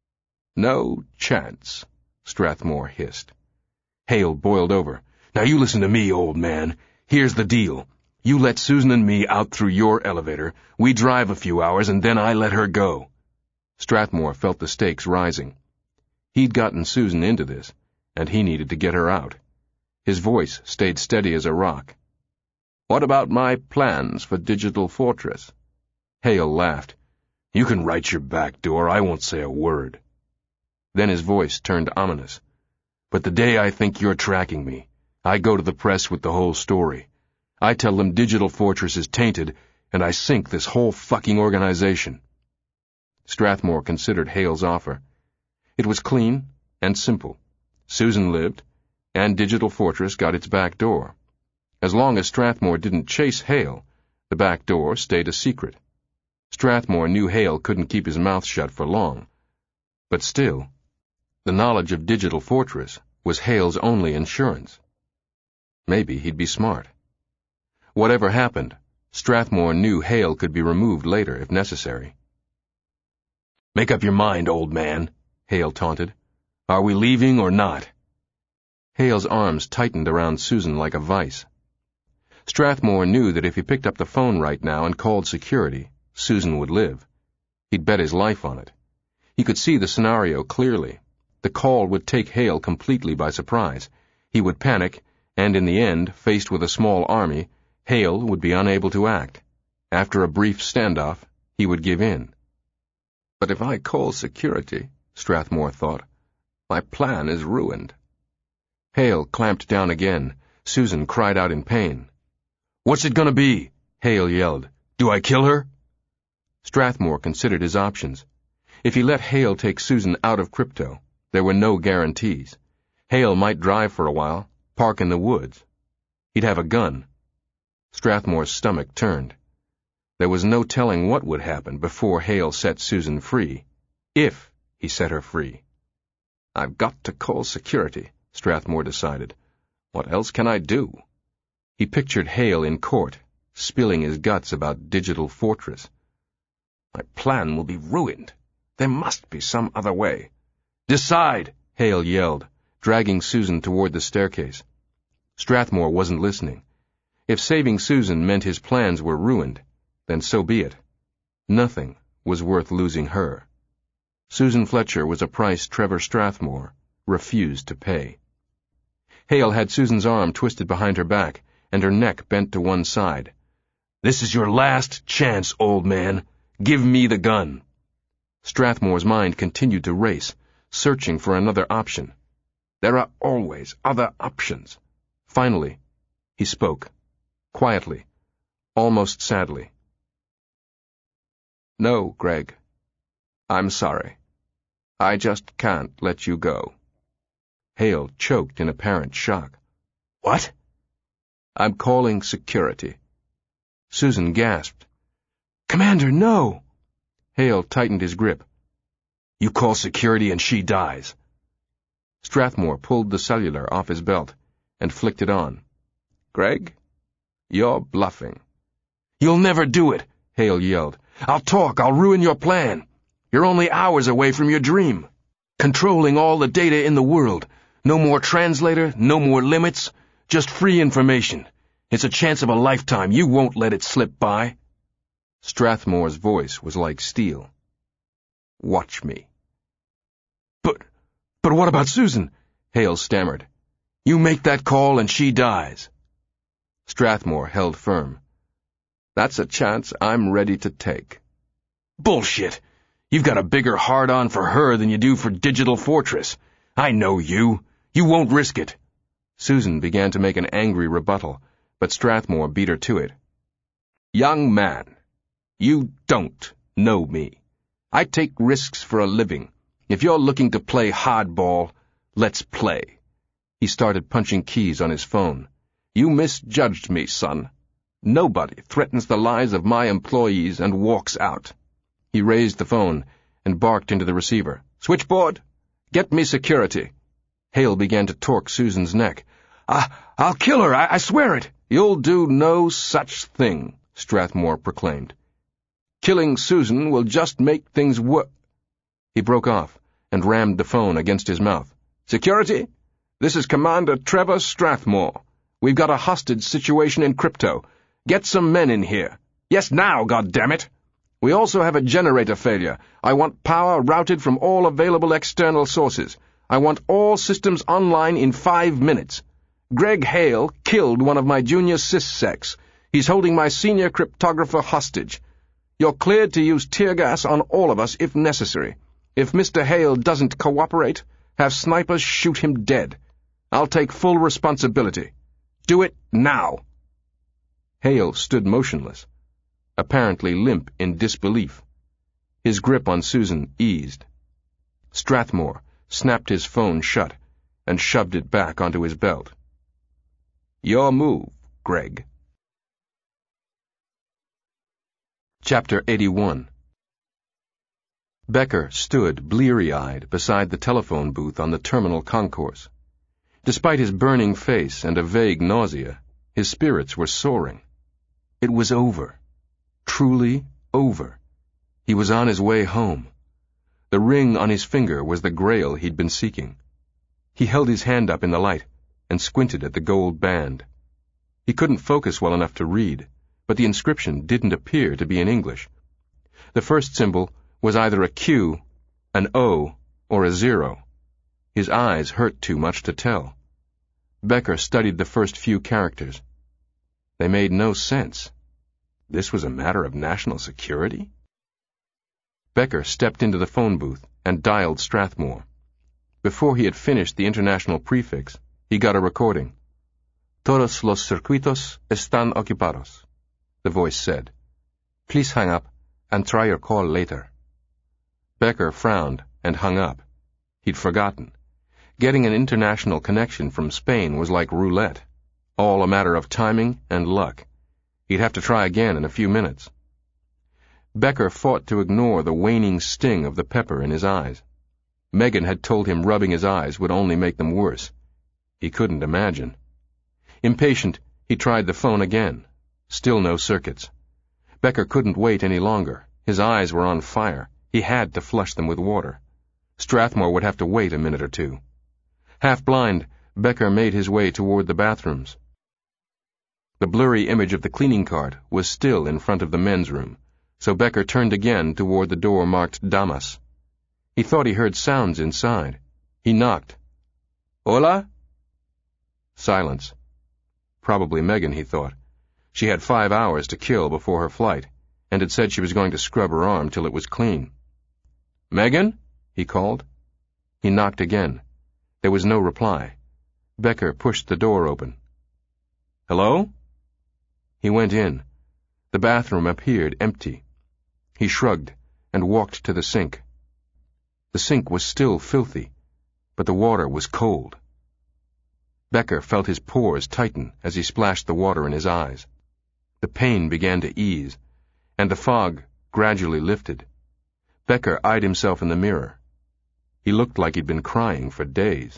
No chance, Strathmore hissed. Hale boiled over. Now you listen to me, old man. Here's the deal. You let Susan and me out through your elevator, we drive a few hours, and then I let her go. Strathmore felt the stakes rising. He'd gotten Susan into this, and he needed to get her out. His voice stayed steady as a rock. What about my plans for Digital Fortress? Hale laughed. You can write your back door, I won't say a word. Then his voice turned ominous. But the day I think you're tracking me, I go to the press with the whole story. I tell them Digital Fortress is tainted, and I sink this whole fucking organization. Strathmore considered Hale's offer. It was clean and simple. Susan lived, and Digital Fortress got its back door. As long as Strathmore didn't chase Hale, the back door stayed a secret. Strathmore knew Hale couldn't keep his mouth shut for long. But still, the knowledge of Digital Fortress was Hale's only insurance. Maybe he'd be smart. Whatever happened, Strathmore knew Hale could be removed later if necessary. Make up your mind, old man, Hale taunted. Are we leaving or not? Hale's arms tightened around Susan like a vice. Strathmore knew that if he picked up the phone right now and called security, Susan would live. He'd bet his life on it. He could see the scenario clearly. The call would take Hale completely by surprise. He would panic, and in the end, faced with a small army, Hale would be unable to act. After a brief standoff, he would give in. But if I call security, Strathmore thought, my plan is ruined. Hale clamped down again. Susan cried out in pain. "What's it going to be?" Hale yelled. "Do I kill her?" Strathmore considered his options. If he let Hale take Susan out of crypto, there were no guarantees. Hale might drive for a while, park in the woods. He'd have a gun. Strathmore's stomach turned. There was no telling what would happen before Hale set Susan free, if he set her free. I've got to call security, Strathmore decided. What else can I do? He pictured Hale in court, spilling his guts about Digital Fortress. My plan will be ruined. There must be some other way. "Decide!" Hale yelled, dragging Susan toward the staircase. Strathmore wasn't listening. If saving Susan meant his plans were ruined, then so be it. Nothing was worth losing her. Susan Fletcher was a price Trevor Strathmore refused to pay. Hale had Susan's arm twisted behind her back and her neck bent to one side. "This is your last chance, old man. Give me the gun." Strathmore's mind continued to race, searching for another option. There are always other options. Finally, he spoke, quietly, almost sadly. "No, Greg. I'm sorry. I just can't let you go." Hale choked in apparent shock. "What?" "I'm calling security." Susan gasped. "Commander, no!" Hale tightened his grip. "You call security and she dies." Strathmore pulled the cellular off his belt and flicked it on. "Greg, you're bluffing." "You'll never do it," Hale yelled. "I'll talk. I'll ruin your plan. You're only hours away from your dream. Controlling all the data in the world. No more translator, no more limits, just free information. It's a chance of a lifetime. You won't let it slip by." Strathmore's voice was like steel. "Watch me." But what about Susan?" Hale stammered. "You make that call and she dies." Strathmore held firm. "That's a chance I'm ready to take." "Bullshit! You've got a bigger hard-on for her than you do for Digital Fortress. I know you. You won't risk it." Susan began to make an angry rebuttal, but Strathmore beat her to it. "Young man, you don't know me. I take risks for a living. If you're looking to play hardball, let's play." He started punching keys on his phone. "You misjudged me, son. Nobody threatens the lives of my employees and walks out." He raised the phone and barked into the receiver. "Switchboard, get me security." Hale began to torque Susan's neck. I'll kill her, I swear it." "You'll do no such thing," Strathmore proclaimed. "Killing Susan will just make things worse." He broke off and rammed the phone against his mouth. "Security? This is Commander Trevor Strathmore. We've got a hostage situation in crypto. Get some men in here. Yes, now, goddammit! We also have a generator failure. I want power routed from all available external sources. I want all systems online in 5 minutes. Greg Hale killed one of my junior syssecs. He's holding my senior cryptographer hostage. You're cleared to use tear gas on all of us if necessary. If Mr. Hale doesn't cooperate, have snipers shoot him dead. I'll take full responsibility. Do it now." Hale stood motionless, apparently limp in disbelief. His grip on Susan eased. Strathmore snapped his phone shut and shoved it back onto his belt. "Your move, Greg." Chapter 81. Becker stood bleary-eyed beside the telephone booth on the terminal concourse. Despite his burning face and a vague nausea, his spirits were soaring. It was over. Truly over. He was on his way home. The ring on his finger was the grail he'd been seeking. He held his hand up in the light and squinted at the gold band. He couldn't focus well enough to read, but the inscription didn't appear to be in English. The first symbol was either a Q, an O, or a 0. His eyes hurt too much to tell. Becker studied the first few characters. They made no sense. This was a matter of national security? Becker stepped into the phone booth and dialed Strathmore. Before he had finished the international prefix, he got a recording. Todos los circuitos están ocupados, the voice said. Please hang up and try your call later. Becker frowned and hung up. He'd forgotten. Getting an international connection from Spain was like roulette, all a matter of timing and luck. He'd have to try again in a few minutes. Becker fought to ignore the waning sting of the pepper in his eyes. Megan had told him rubbing his eyes would only make them worse. He couldn't imagine. Impatient, he tried the phone again. Still no circuits. Becker couldn't wait any longer. His eyes were on fire. He had to flush them with water. Strathmore would have to wait a minute or two. Half-blind, Becker made his way toward the bathrooms. The blurry image of the cleaning cart was still in front of the men's room, so Becker turned again toward the door marked Damas. He thought he heard sounds inside. He knocked. Hola? Silence. Probably Megan, he thought. She had 5 hours to kill before her flight, and had said she was going to scrub her arm till it was clean. Megan? He called. He knocked again. There was no reply. Becker pushed the door open. Hello? He went in. The bathroom appeared empty. He shrugged and walked to the sink. The sink was still filthy, but the water was cold. Becker felt his pores tighten as he splashed the water in his eyes. The pain began to ease, and the fog gradually lifted. Becker eyed himself in the mirror. He looked like he'd been crying for days.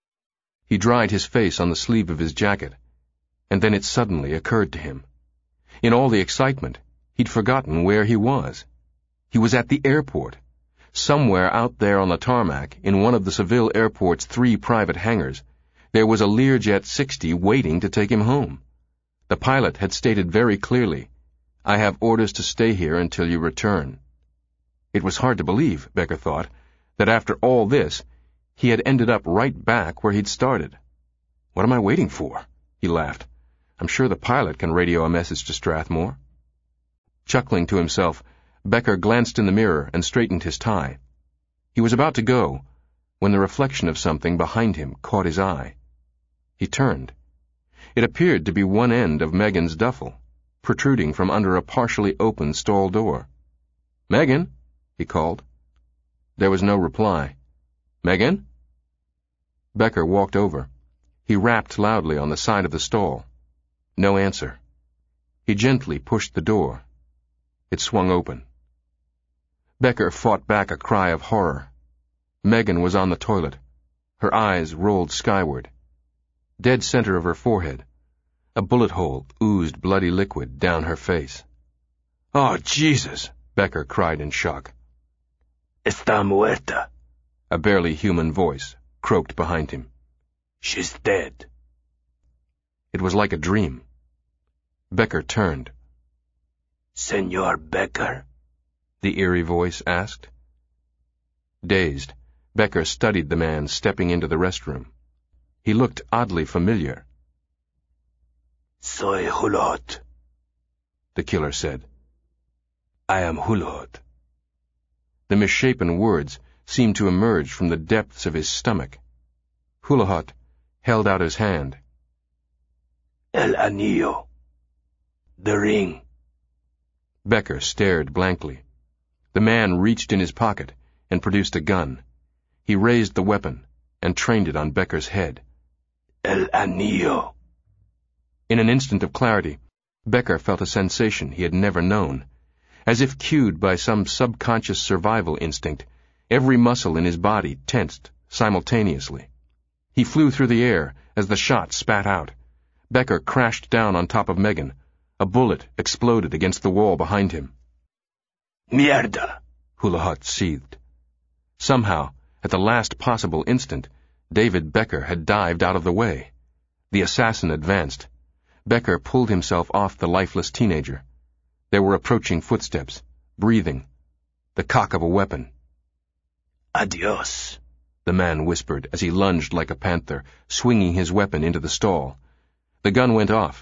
He dried his face on the sleeve of his jacket, and then it suddenly occurred to him. In all the excitement, he'd forgotten where he was. He was at the airport. Somewhere out there on the tarmac, in one of the Seville airport's 3 private hangars, there was a Learjet 60 waiting to take him home. The pilot had stated very clearly, I have orders to stay here until you return. It was hard to believe, Becker thought, that after all this, he had ended up right back where he'd started. What am I waiting for? He laughed. I'm sure the pilot can radio a message to Strathmore. Chuckling to himself, Becker glanced in the mirror and straightened his tie. He was about to go when the reflection of something behind him caught his eye. He turned. It appeared to be one end of Megan's duffel, protruding from under a partially open stall door. Megan? He called. There was no reply. Megan? Becker walked over. He rapped loudly on the side of the stall. No answer. He gently pushed the door. It swung open. Becker fought back a cry of horror. Megan was on the toilet. Her eyes rolled skyward. Dead center of her forehead, a bullet hole oozed bloody liquid down her face. Oh, Jesus! Becker cried in shock. Está muerta, a barely human voice croaked behind him. She's dead. It was like a dream. Becker turned. Senor Becker? The eerie voice asked. Dazed, Becker studied the man stepping into the restroom. He looked oddly familiar. Soy Hulot, the killer said. I am Hulot. The misshapen words seemed to emerge from the depths of his stomach. Hulot held out his hand. El anillo. The ring. Becker stared blankly. The man reached in his pocket and produced a gun. He raised the weapon and trained it on Becker's head. El anillo. In an instant of clarity, Becker felt a sensation he had never known. As if cued by some subconscious survival instinct, every muscle in his body tensed simultaneously. He flew through the air as the shot spat out. Becker crashed down on top of Megan. A bullet exploded against the wall behind him. Mierda! Hulot seethed. Somehow, at the last possible instant, David Becker had dived out of the way. The assassin advanced. Becker pulled himself off the lifeless teenager. There were approaching footsteps, breathing, the cock of a weapon. Adios, the man whispered as he lunged like a panther, swinging his weapon into the stall. The gun went off.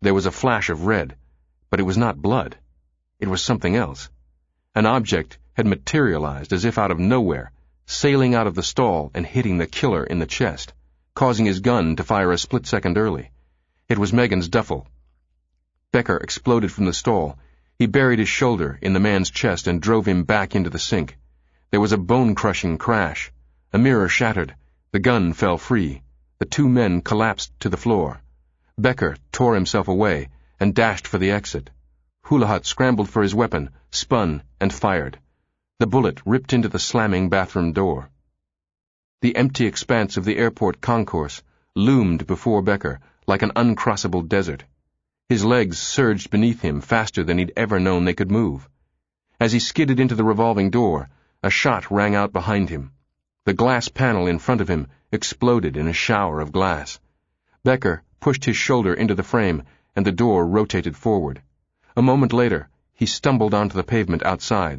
There was a flash of red, but it was not blood. It was something else. An object had materialized as if out of nowhere, sailing out of the stall and hitting the killer in the chest, causing his gun to fire a split second early. It was Megan's duffel. Becker exploded from the stall. He buried his shoulder in the man's chest and drove him back into the sink. There was a bone-crushing crash. A mirror shattered. The gun fell free. The two men collapsed to the floor. Becker tore himself away and dashed for the exit. Hula Hut scrambled for his weapon, spun, and fired. The bullet ripped into the slamming bathroom door. The empty expanse of the airport concourse loomed before Becker like an uncrossable desert. His legs surged beneath him faster than he'd ever known they could move. As he skidded into the revolving door, a shot rang out behind him. The glass panel in front of him exploded in a shower of glass. Becker pushed his shoulder into the frame, and the door rotated forward. A moment later, he stumbled onto the pavement outside.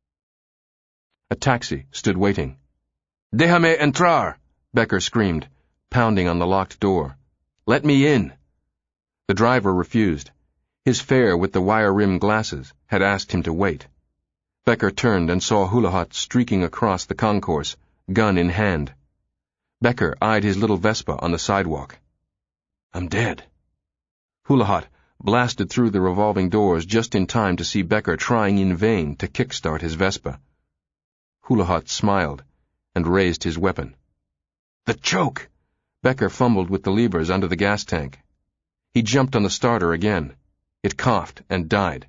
A taxi stood waiting. "Déjame entrar!" Becker screamed, pounding on the locked door. "Let me in!" The driver refused. His fare with the wire-rimmed glasses had asked him to wait. Becker turned and saw Hula Hut streaking across the concourse, gun in hand. Becker eyed his little Vespa on the sidewalk. "I'm dead." Hula Hut blasted through the revolving doors just in time to see Becker trying in vain to kickstart his Vespa. Hula Hut smiled and raised his weapon. "The choke!" Becker fumbled with the levers under the gas tank. He jumped on the starter again. It coughed and died.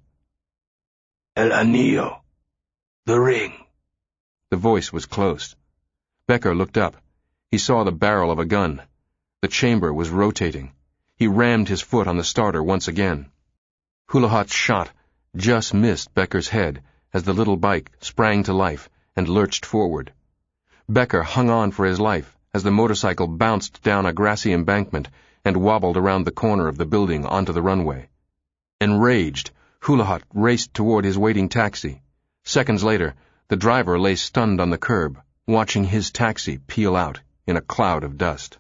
El Anillo. The ring. The voice was close. Becker looked up. He saw the barrel of a gun. The chamber was rotating. He rammed his foot on the starter once again. Hula Hut's shot just missed Becker's head as the little bike sprang to life and lurched forward. Becker hung on for his life as the motorcycle bounced down a grassy embankment and wobbled around the corner of the building onto the runway. Enraged, Hula Hut raced toward his waiting taxi. Seconds later, the driver lay stunned on the curb, watching his taxi peel out in a cloud of dust.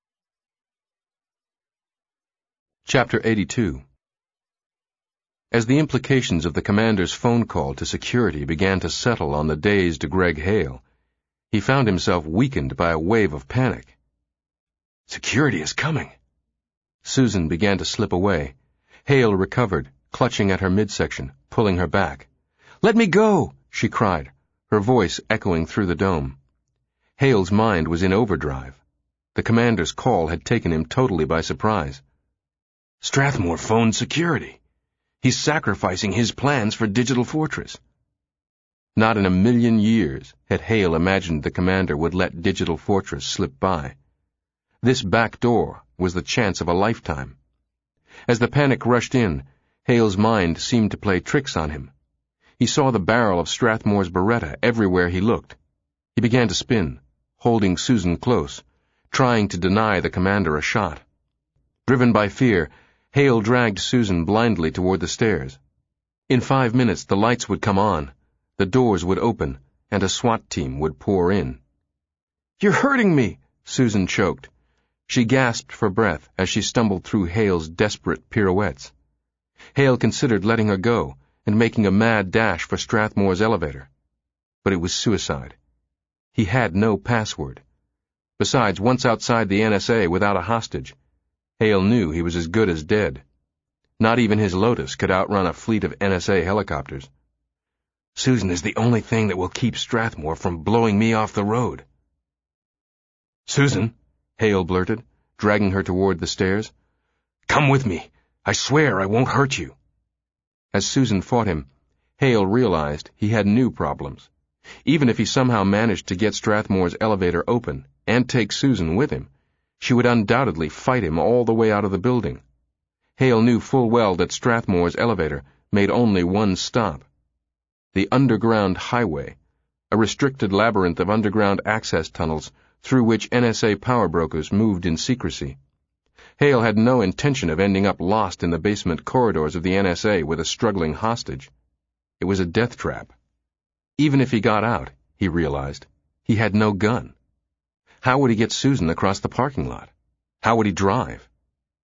Chapter 82. As the implications of the commander's phone call to security began to settle on the dazed Greg Hale, he found himself weakened by a wave of panic. "Security is coming." Susan began to slip away. Hale recovered, clutching at her midsection, pulling her back. "Let me go!" she cried, her voice echoing through the dome. Hale's mind was in overdrive. The commander's call had taken him totally by surprise. Strathmore phoned security. He's sacrificing his plans for Digital Fortress. Not in a million years had Hale imagined the commander would let Digital Fortress slip by. This back door was the chance of a lifetime. As the panic rushed in, Hale's mind seemed to play tricks on him. He saw the barrel of Strathmore's Beretta everywhere he looked. He began to spin, holding Susan close, trying to deny the commander a shot. Driven by fear, Hale dragged Susan blindly toward the stairs. In 5 minutes the lights would come on, the doors would open, and a SWAT team would pour in. "You're hurting me," Susan choked. She gasped for breath as she stumbled through Hale's desperate pirouettes. Hale considered letting her go and making a mad dash for Strathmore's elevator. But it was suicide. He had no password. Besides, once outside the NSA without a hostage, Hale knew he was as good as dead. Not even his Lotus could outrun a fleet of NSA helicopters. "Susan is the only thing that will keep Strathmore from blowing me off the road." "Susan," Hale blurted, dragging her toward the stairs. "Come with me. I swear I won't hurt you." As Susan fought him, Hale realized he had new problems. Even if he somehow managed to get Strathmore's elevator open and take Susan with him, she would undoubtedly fight him all the way out of the building. Hale knew full well that Strathmore's elevator made only one stop. The underground highway, a restricted labyrinth of underground access tunnels through which NSA power brokers moved in secrecy. Hale had no intention of ending up lost in the basement corridors of the NSA with a struggling hostage. It was a death trap. Even if he got out, he realized, he had no gun. How would he get Susan across the parking lot? How would he drive?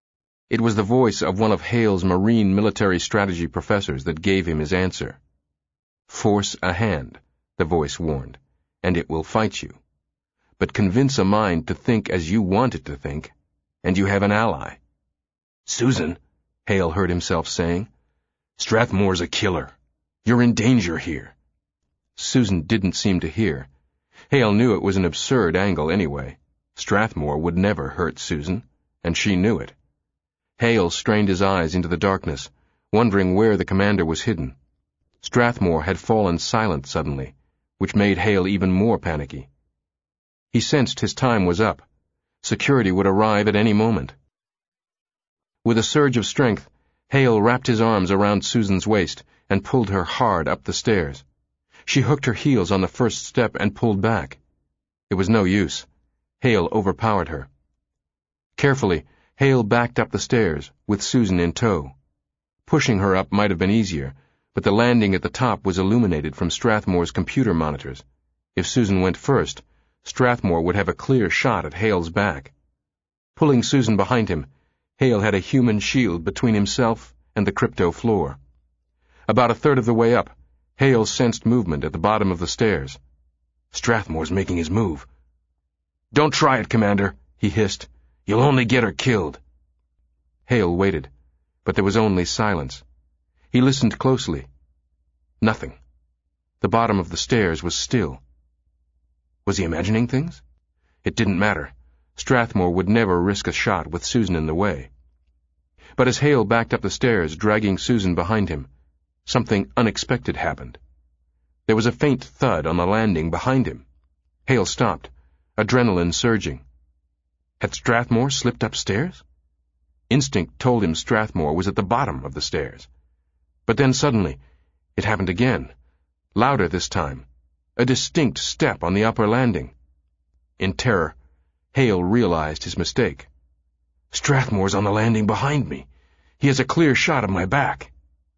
It was the voice of one of Hale's marine military strategy professors that gave him his answer. "Force a hand," the voice warned, "and it will fight you. But convince a mind to think as you want it to think, and you have an ally." "Susan," Hale heard himself saying, "Strathmore's a killer. You're in danger here." Susan didn't seem to hear. Hale knew it was an absurd angle anyway. Strathmore would never hurt Susan, and she knew it. Hale strained his eyes into the darkness, wondering where the commander was hidden. Strathmore had fallen silent suddenly, which made Hale even more panicky. He sensed his time was up. Security would arrive at any moment. With a surge of strength, Hale wrapped his arms around Susan's waist and pulled her hard up the stairs. She hooked her heels on the first step and pulled back. It was no use. Hale overpowered her. Carefully, Hale backed up the stairs, with Susan in tow. Pushing her up might have been easier, but the landing at the top was illuminated from Strathmore's computer monitors. If Susan went first, Strathmore would have a clear shot at Hale's back. Pulling Susan behind him, Hale had a human shield between himself and the crypto floor. About a third of the way up, Hale sensed movement at the bottom of the stairs. "Strathmore's making his move." "Don't try it, Commander," he hissed. "You'll only get her killed." Hale waited, but there was only silence. He listened closely. Nothing. The bottom of the stairs was still. Was he imagining things? It didn't matter. Strathmore would never risk a shot with Susan in the way. But as Hale backed up the stairs, dragging Susan behind him, something unexpected happened. There was a faint thud on the landing behind him. Hale stopped, adrenaline surging. Had Strathmore slipped upstairs? Instinct told him Strathmore was at the bottom of the stairs. But then suddenly, it happened again, louder this time, a distinct step on the upper landing. In terror, Hale realized his mistake. "Strathmore's on the landing behind me. He has a clear shot of my back."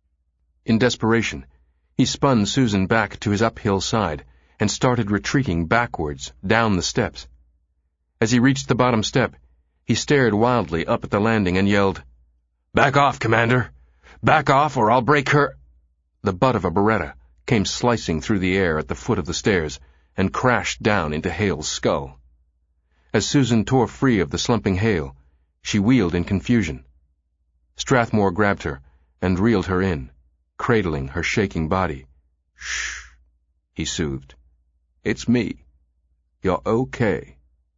In desperation, he spun Susan back to his uphill side and started retreating backwards down the steps. As he reached the bottom step, he stared wildly up at the landing and yelled, "Back off, Commander! Back off or I'll break her—" The butt of a Beretta came slicing through the air at the foot of the stairs and crashed down into Hale's skull. As Susan tore free of the slumping Hale, she wheeled in confusion. Strathmore grabbed her and reeled her in, cradling her shaking body. "Shh," he soothed. "It's me. You're okay."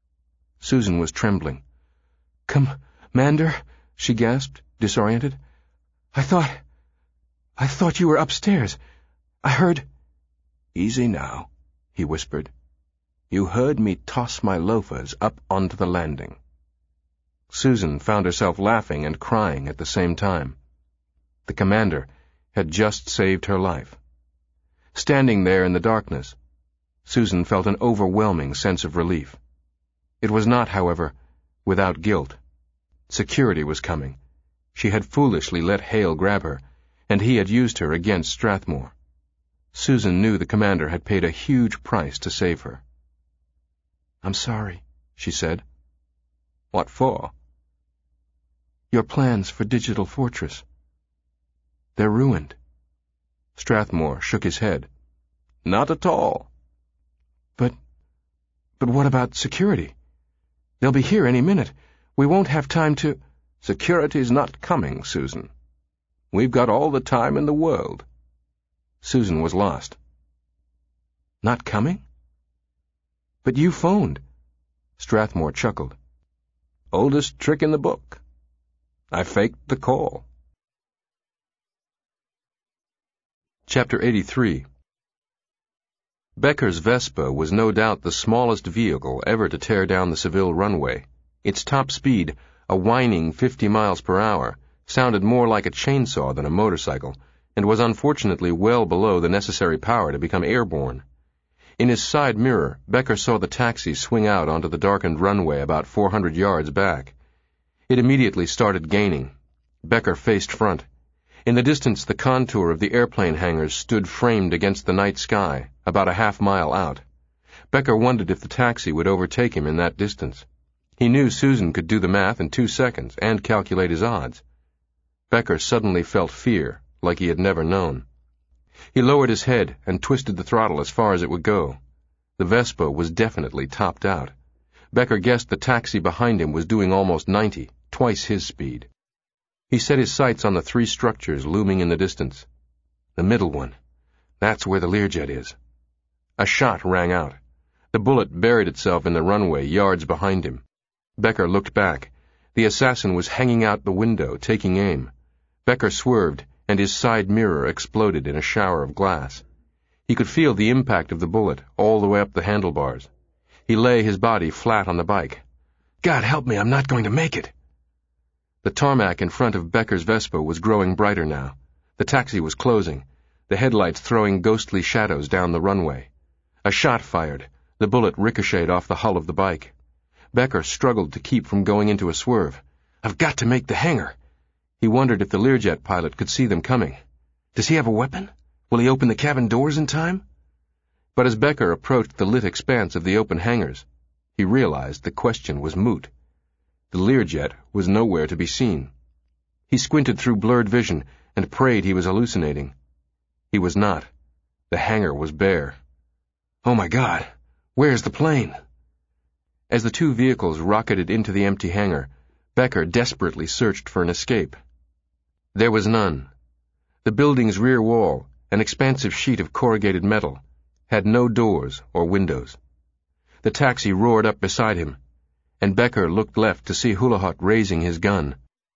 Susan was trembling. "Commander," she gasped, disoriented. I thought you were upstairs. I heard—" "Easy now," he whispered. "You heard me toss my loafers up onto the landing." Susan found herself laughing and crying at the same time. The commander had just saved her life. Standing there in the darkness, Susan felt an overwhelming sense of relief. It was not, however, without guilt. Security was coming. She had foolishly let Hale grab her, and he had used her against Strathmore. Susan knew the commander had paid a huge price to save her. "I'm sorry," she said. "What for?" "Your plans for Digital Fortress. They're ruined." Strathmore shook his head. "Not at all." But what about security? They'll be here any minute. We won't have time to—" "Security's not coming, Susan. We've got all the time in the world." Susan was lost. "Not coming? But you phoned." Strathmore chuckled. "Oldest trick in the book. I faked the call." Chapter 83. Becker's Vespa was no doubt the smallest vehicle ever to tear down the Seville runway. Its top speed, a whining 50 miles per hour, sounded more like a chainsaw than a motorcycle, and was unfortunately well below the necessary power to become airborne. In his side mirror, Becker saw the taxi swing out onto the darkened runway about 400 yards back. It immediately started gaining. Becker faced front. In the distance, the contour of the airplane hangars stood framed against the night sky, about a half-mile out. Becker wondered if the taxi would overtake him in that distance. He knew Susan could do the math in 2 seconds and calculate his odds. Becker suddenly felt fear, like he had never known. He lowered his head and twisted the throttle as far as it would go. The Vespa was definitely topped out. Becker guessed the taxi behind him was doing almost 90, twice his speed. He set his sights on the 3 structures looming in the distance. The middle one. That's where the Learjet is. A shot rang out. The bullet buried itself in the runway yards behind him. Becker looked back. The assassin was hanging out the window, taking aim. Becker swerved, and his side mirror exploded in a shower of glass. He could feel the impact of the bullet all the way up the handlebars. He lay his body flat on the bike. "God help me, I'm not going to make it." The tarmac in front of Becker's Vespa was growing brighter now. The taxi was closing, the headlights throwing ghostly shadows down the runway. A shot fired. The bullet ricocheted off the hull of the bike. Becker struggled to keep from going into a swerve. "I've got to make the hangar." He wondered if the Learjet pilot could see them coming. Does he have a weapon? Will he open the cabin doors in time? But as Becker approached the lit expanse of the open hangars, he realized the question was moot. The Learjet was nowhere to be seen. He squinted through blurred vision and prayed he was hallucinating. He was not. The hangar was bare. "Oh my God, where's the plane?" As the 2 vehicles rocketed into the empty hangar, Becker desperately searched for an escape. There was none. The building's rear wall, an expansive sheet of corrugated metal, had no doors or windows. The taxi roared up beside him, and Becker looked left to see Hulahat raising his gun.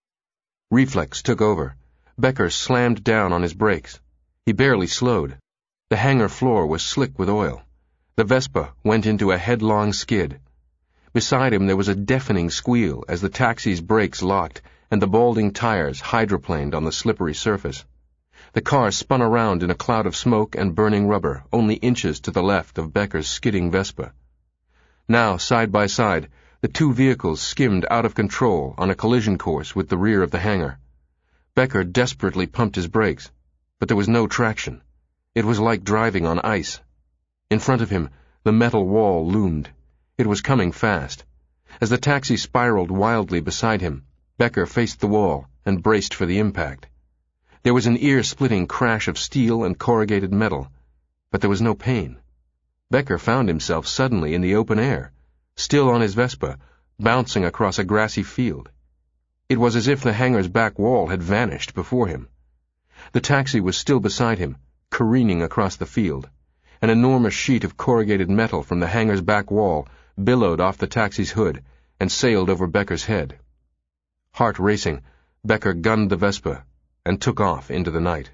Reflex took over. Becker slammed down on his brakes. He barely slowed. The hangar floor was slick with oil. The Vespa went into a headlong skid. Beside him there was a deafening squeal as the taxi's brakes locked and the balding tires hydroplaned on the slippery surface. The car spun around in a cloud of smoke and burning rubber, only inches to the left of Becker's skidding Vespa. Now, side by side, the 2 vehicles skimmed out of control on a collision course with the rear of the hangar. Becker desperately pumped his brakes, but there was no traction. It was like driving on ice. In front of him, the metal wall loomed. It was coming fast. As the taxi spiraled wildly beside him, Becker faced the wall and braced for the impact. There was an ear-splitting crash of steel and corrugated metal, but there was no pain. Becker found himself suddenly in the open air, still on his Vespa, bouncing across a grassy field. It was as if the hangar's back wall had vanished before him. The taxi was still beside him, careening across the field. An enormous sheet of corrugated metal from the hangar's back wall billowed off the taxi's hood and sailed over Becker's head. Heart racing, Becker gunned the Vespa and took off into the night.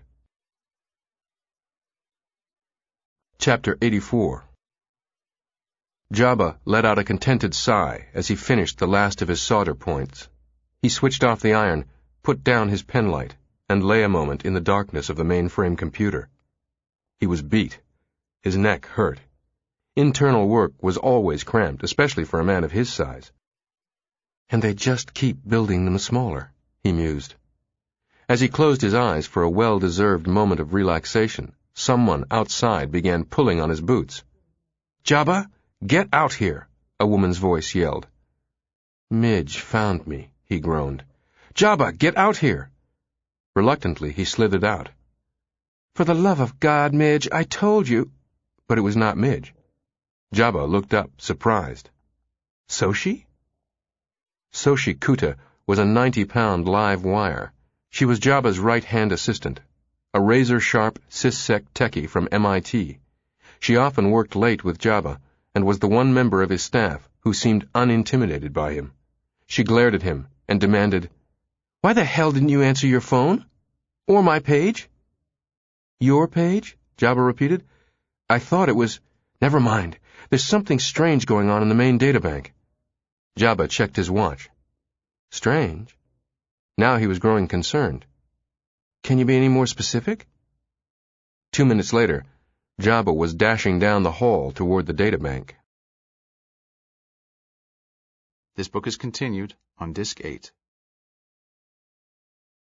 Chapter 84. Jabba let out a contented sigh as he finished the last of his solder points. He switched off the iron, put down his penlight, and lay a moment in the darkness of the mainframe computer. He was beat. His neck hurt. Internal work was always cramped, especially for a man of his size. And they just keep building them smaller, he mused. As he closed his eyes for a well-deserved moment of relaxation, someone outside began pulling on his boots. "Jabba, get out here," a woman's voice yelled. "Midge found me," he groaned. "Jabba, get out here." Reluctantly, he slithered out. "For the love of God, Midge, I told you—" But it was not Midge. Jabba looked up, surprised. Soshi? Soshi Kuta was a 90-pound live wire. She was Jabba's right-hand assistant, a razor-sharp CISSEC techie from MIT. She often worked late with Jabba, and was the one member of his staff who seemed unintimidated by him. She glared at him and demanded, "Why the hell didn't you answer your phone? Or my page?" "Your page?" Jabba repeated. "I thought it was—" "Never mind. There's something strange going on in the main databank." Jabba checked his watch. Strange? Now he was growing concerned. "Can you be any more specific?" 2 minutes later, Jabba was dashing down the hall toward the databank. This book is continued on Disc 8.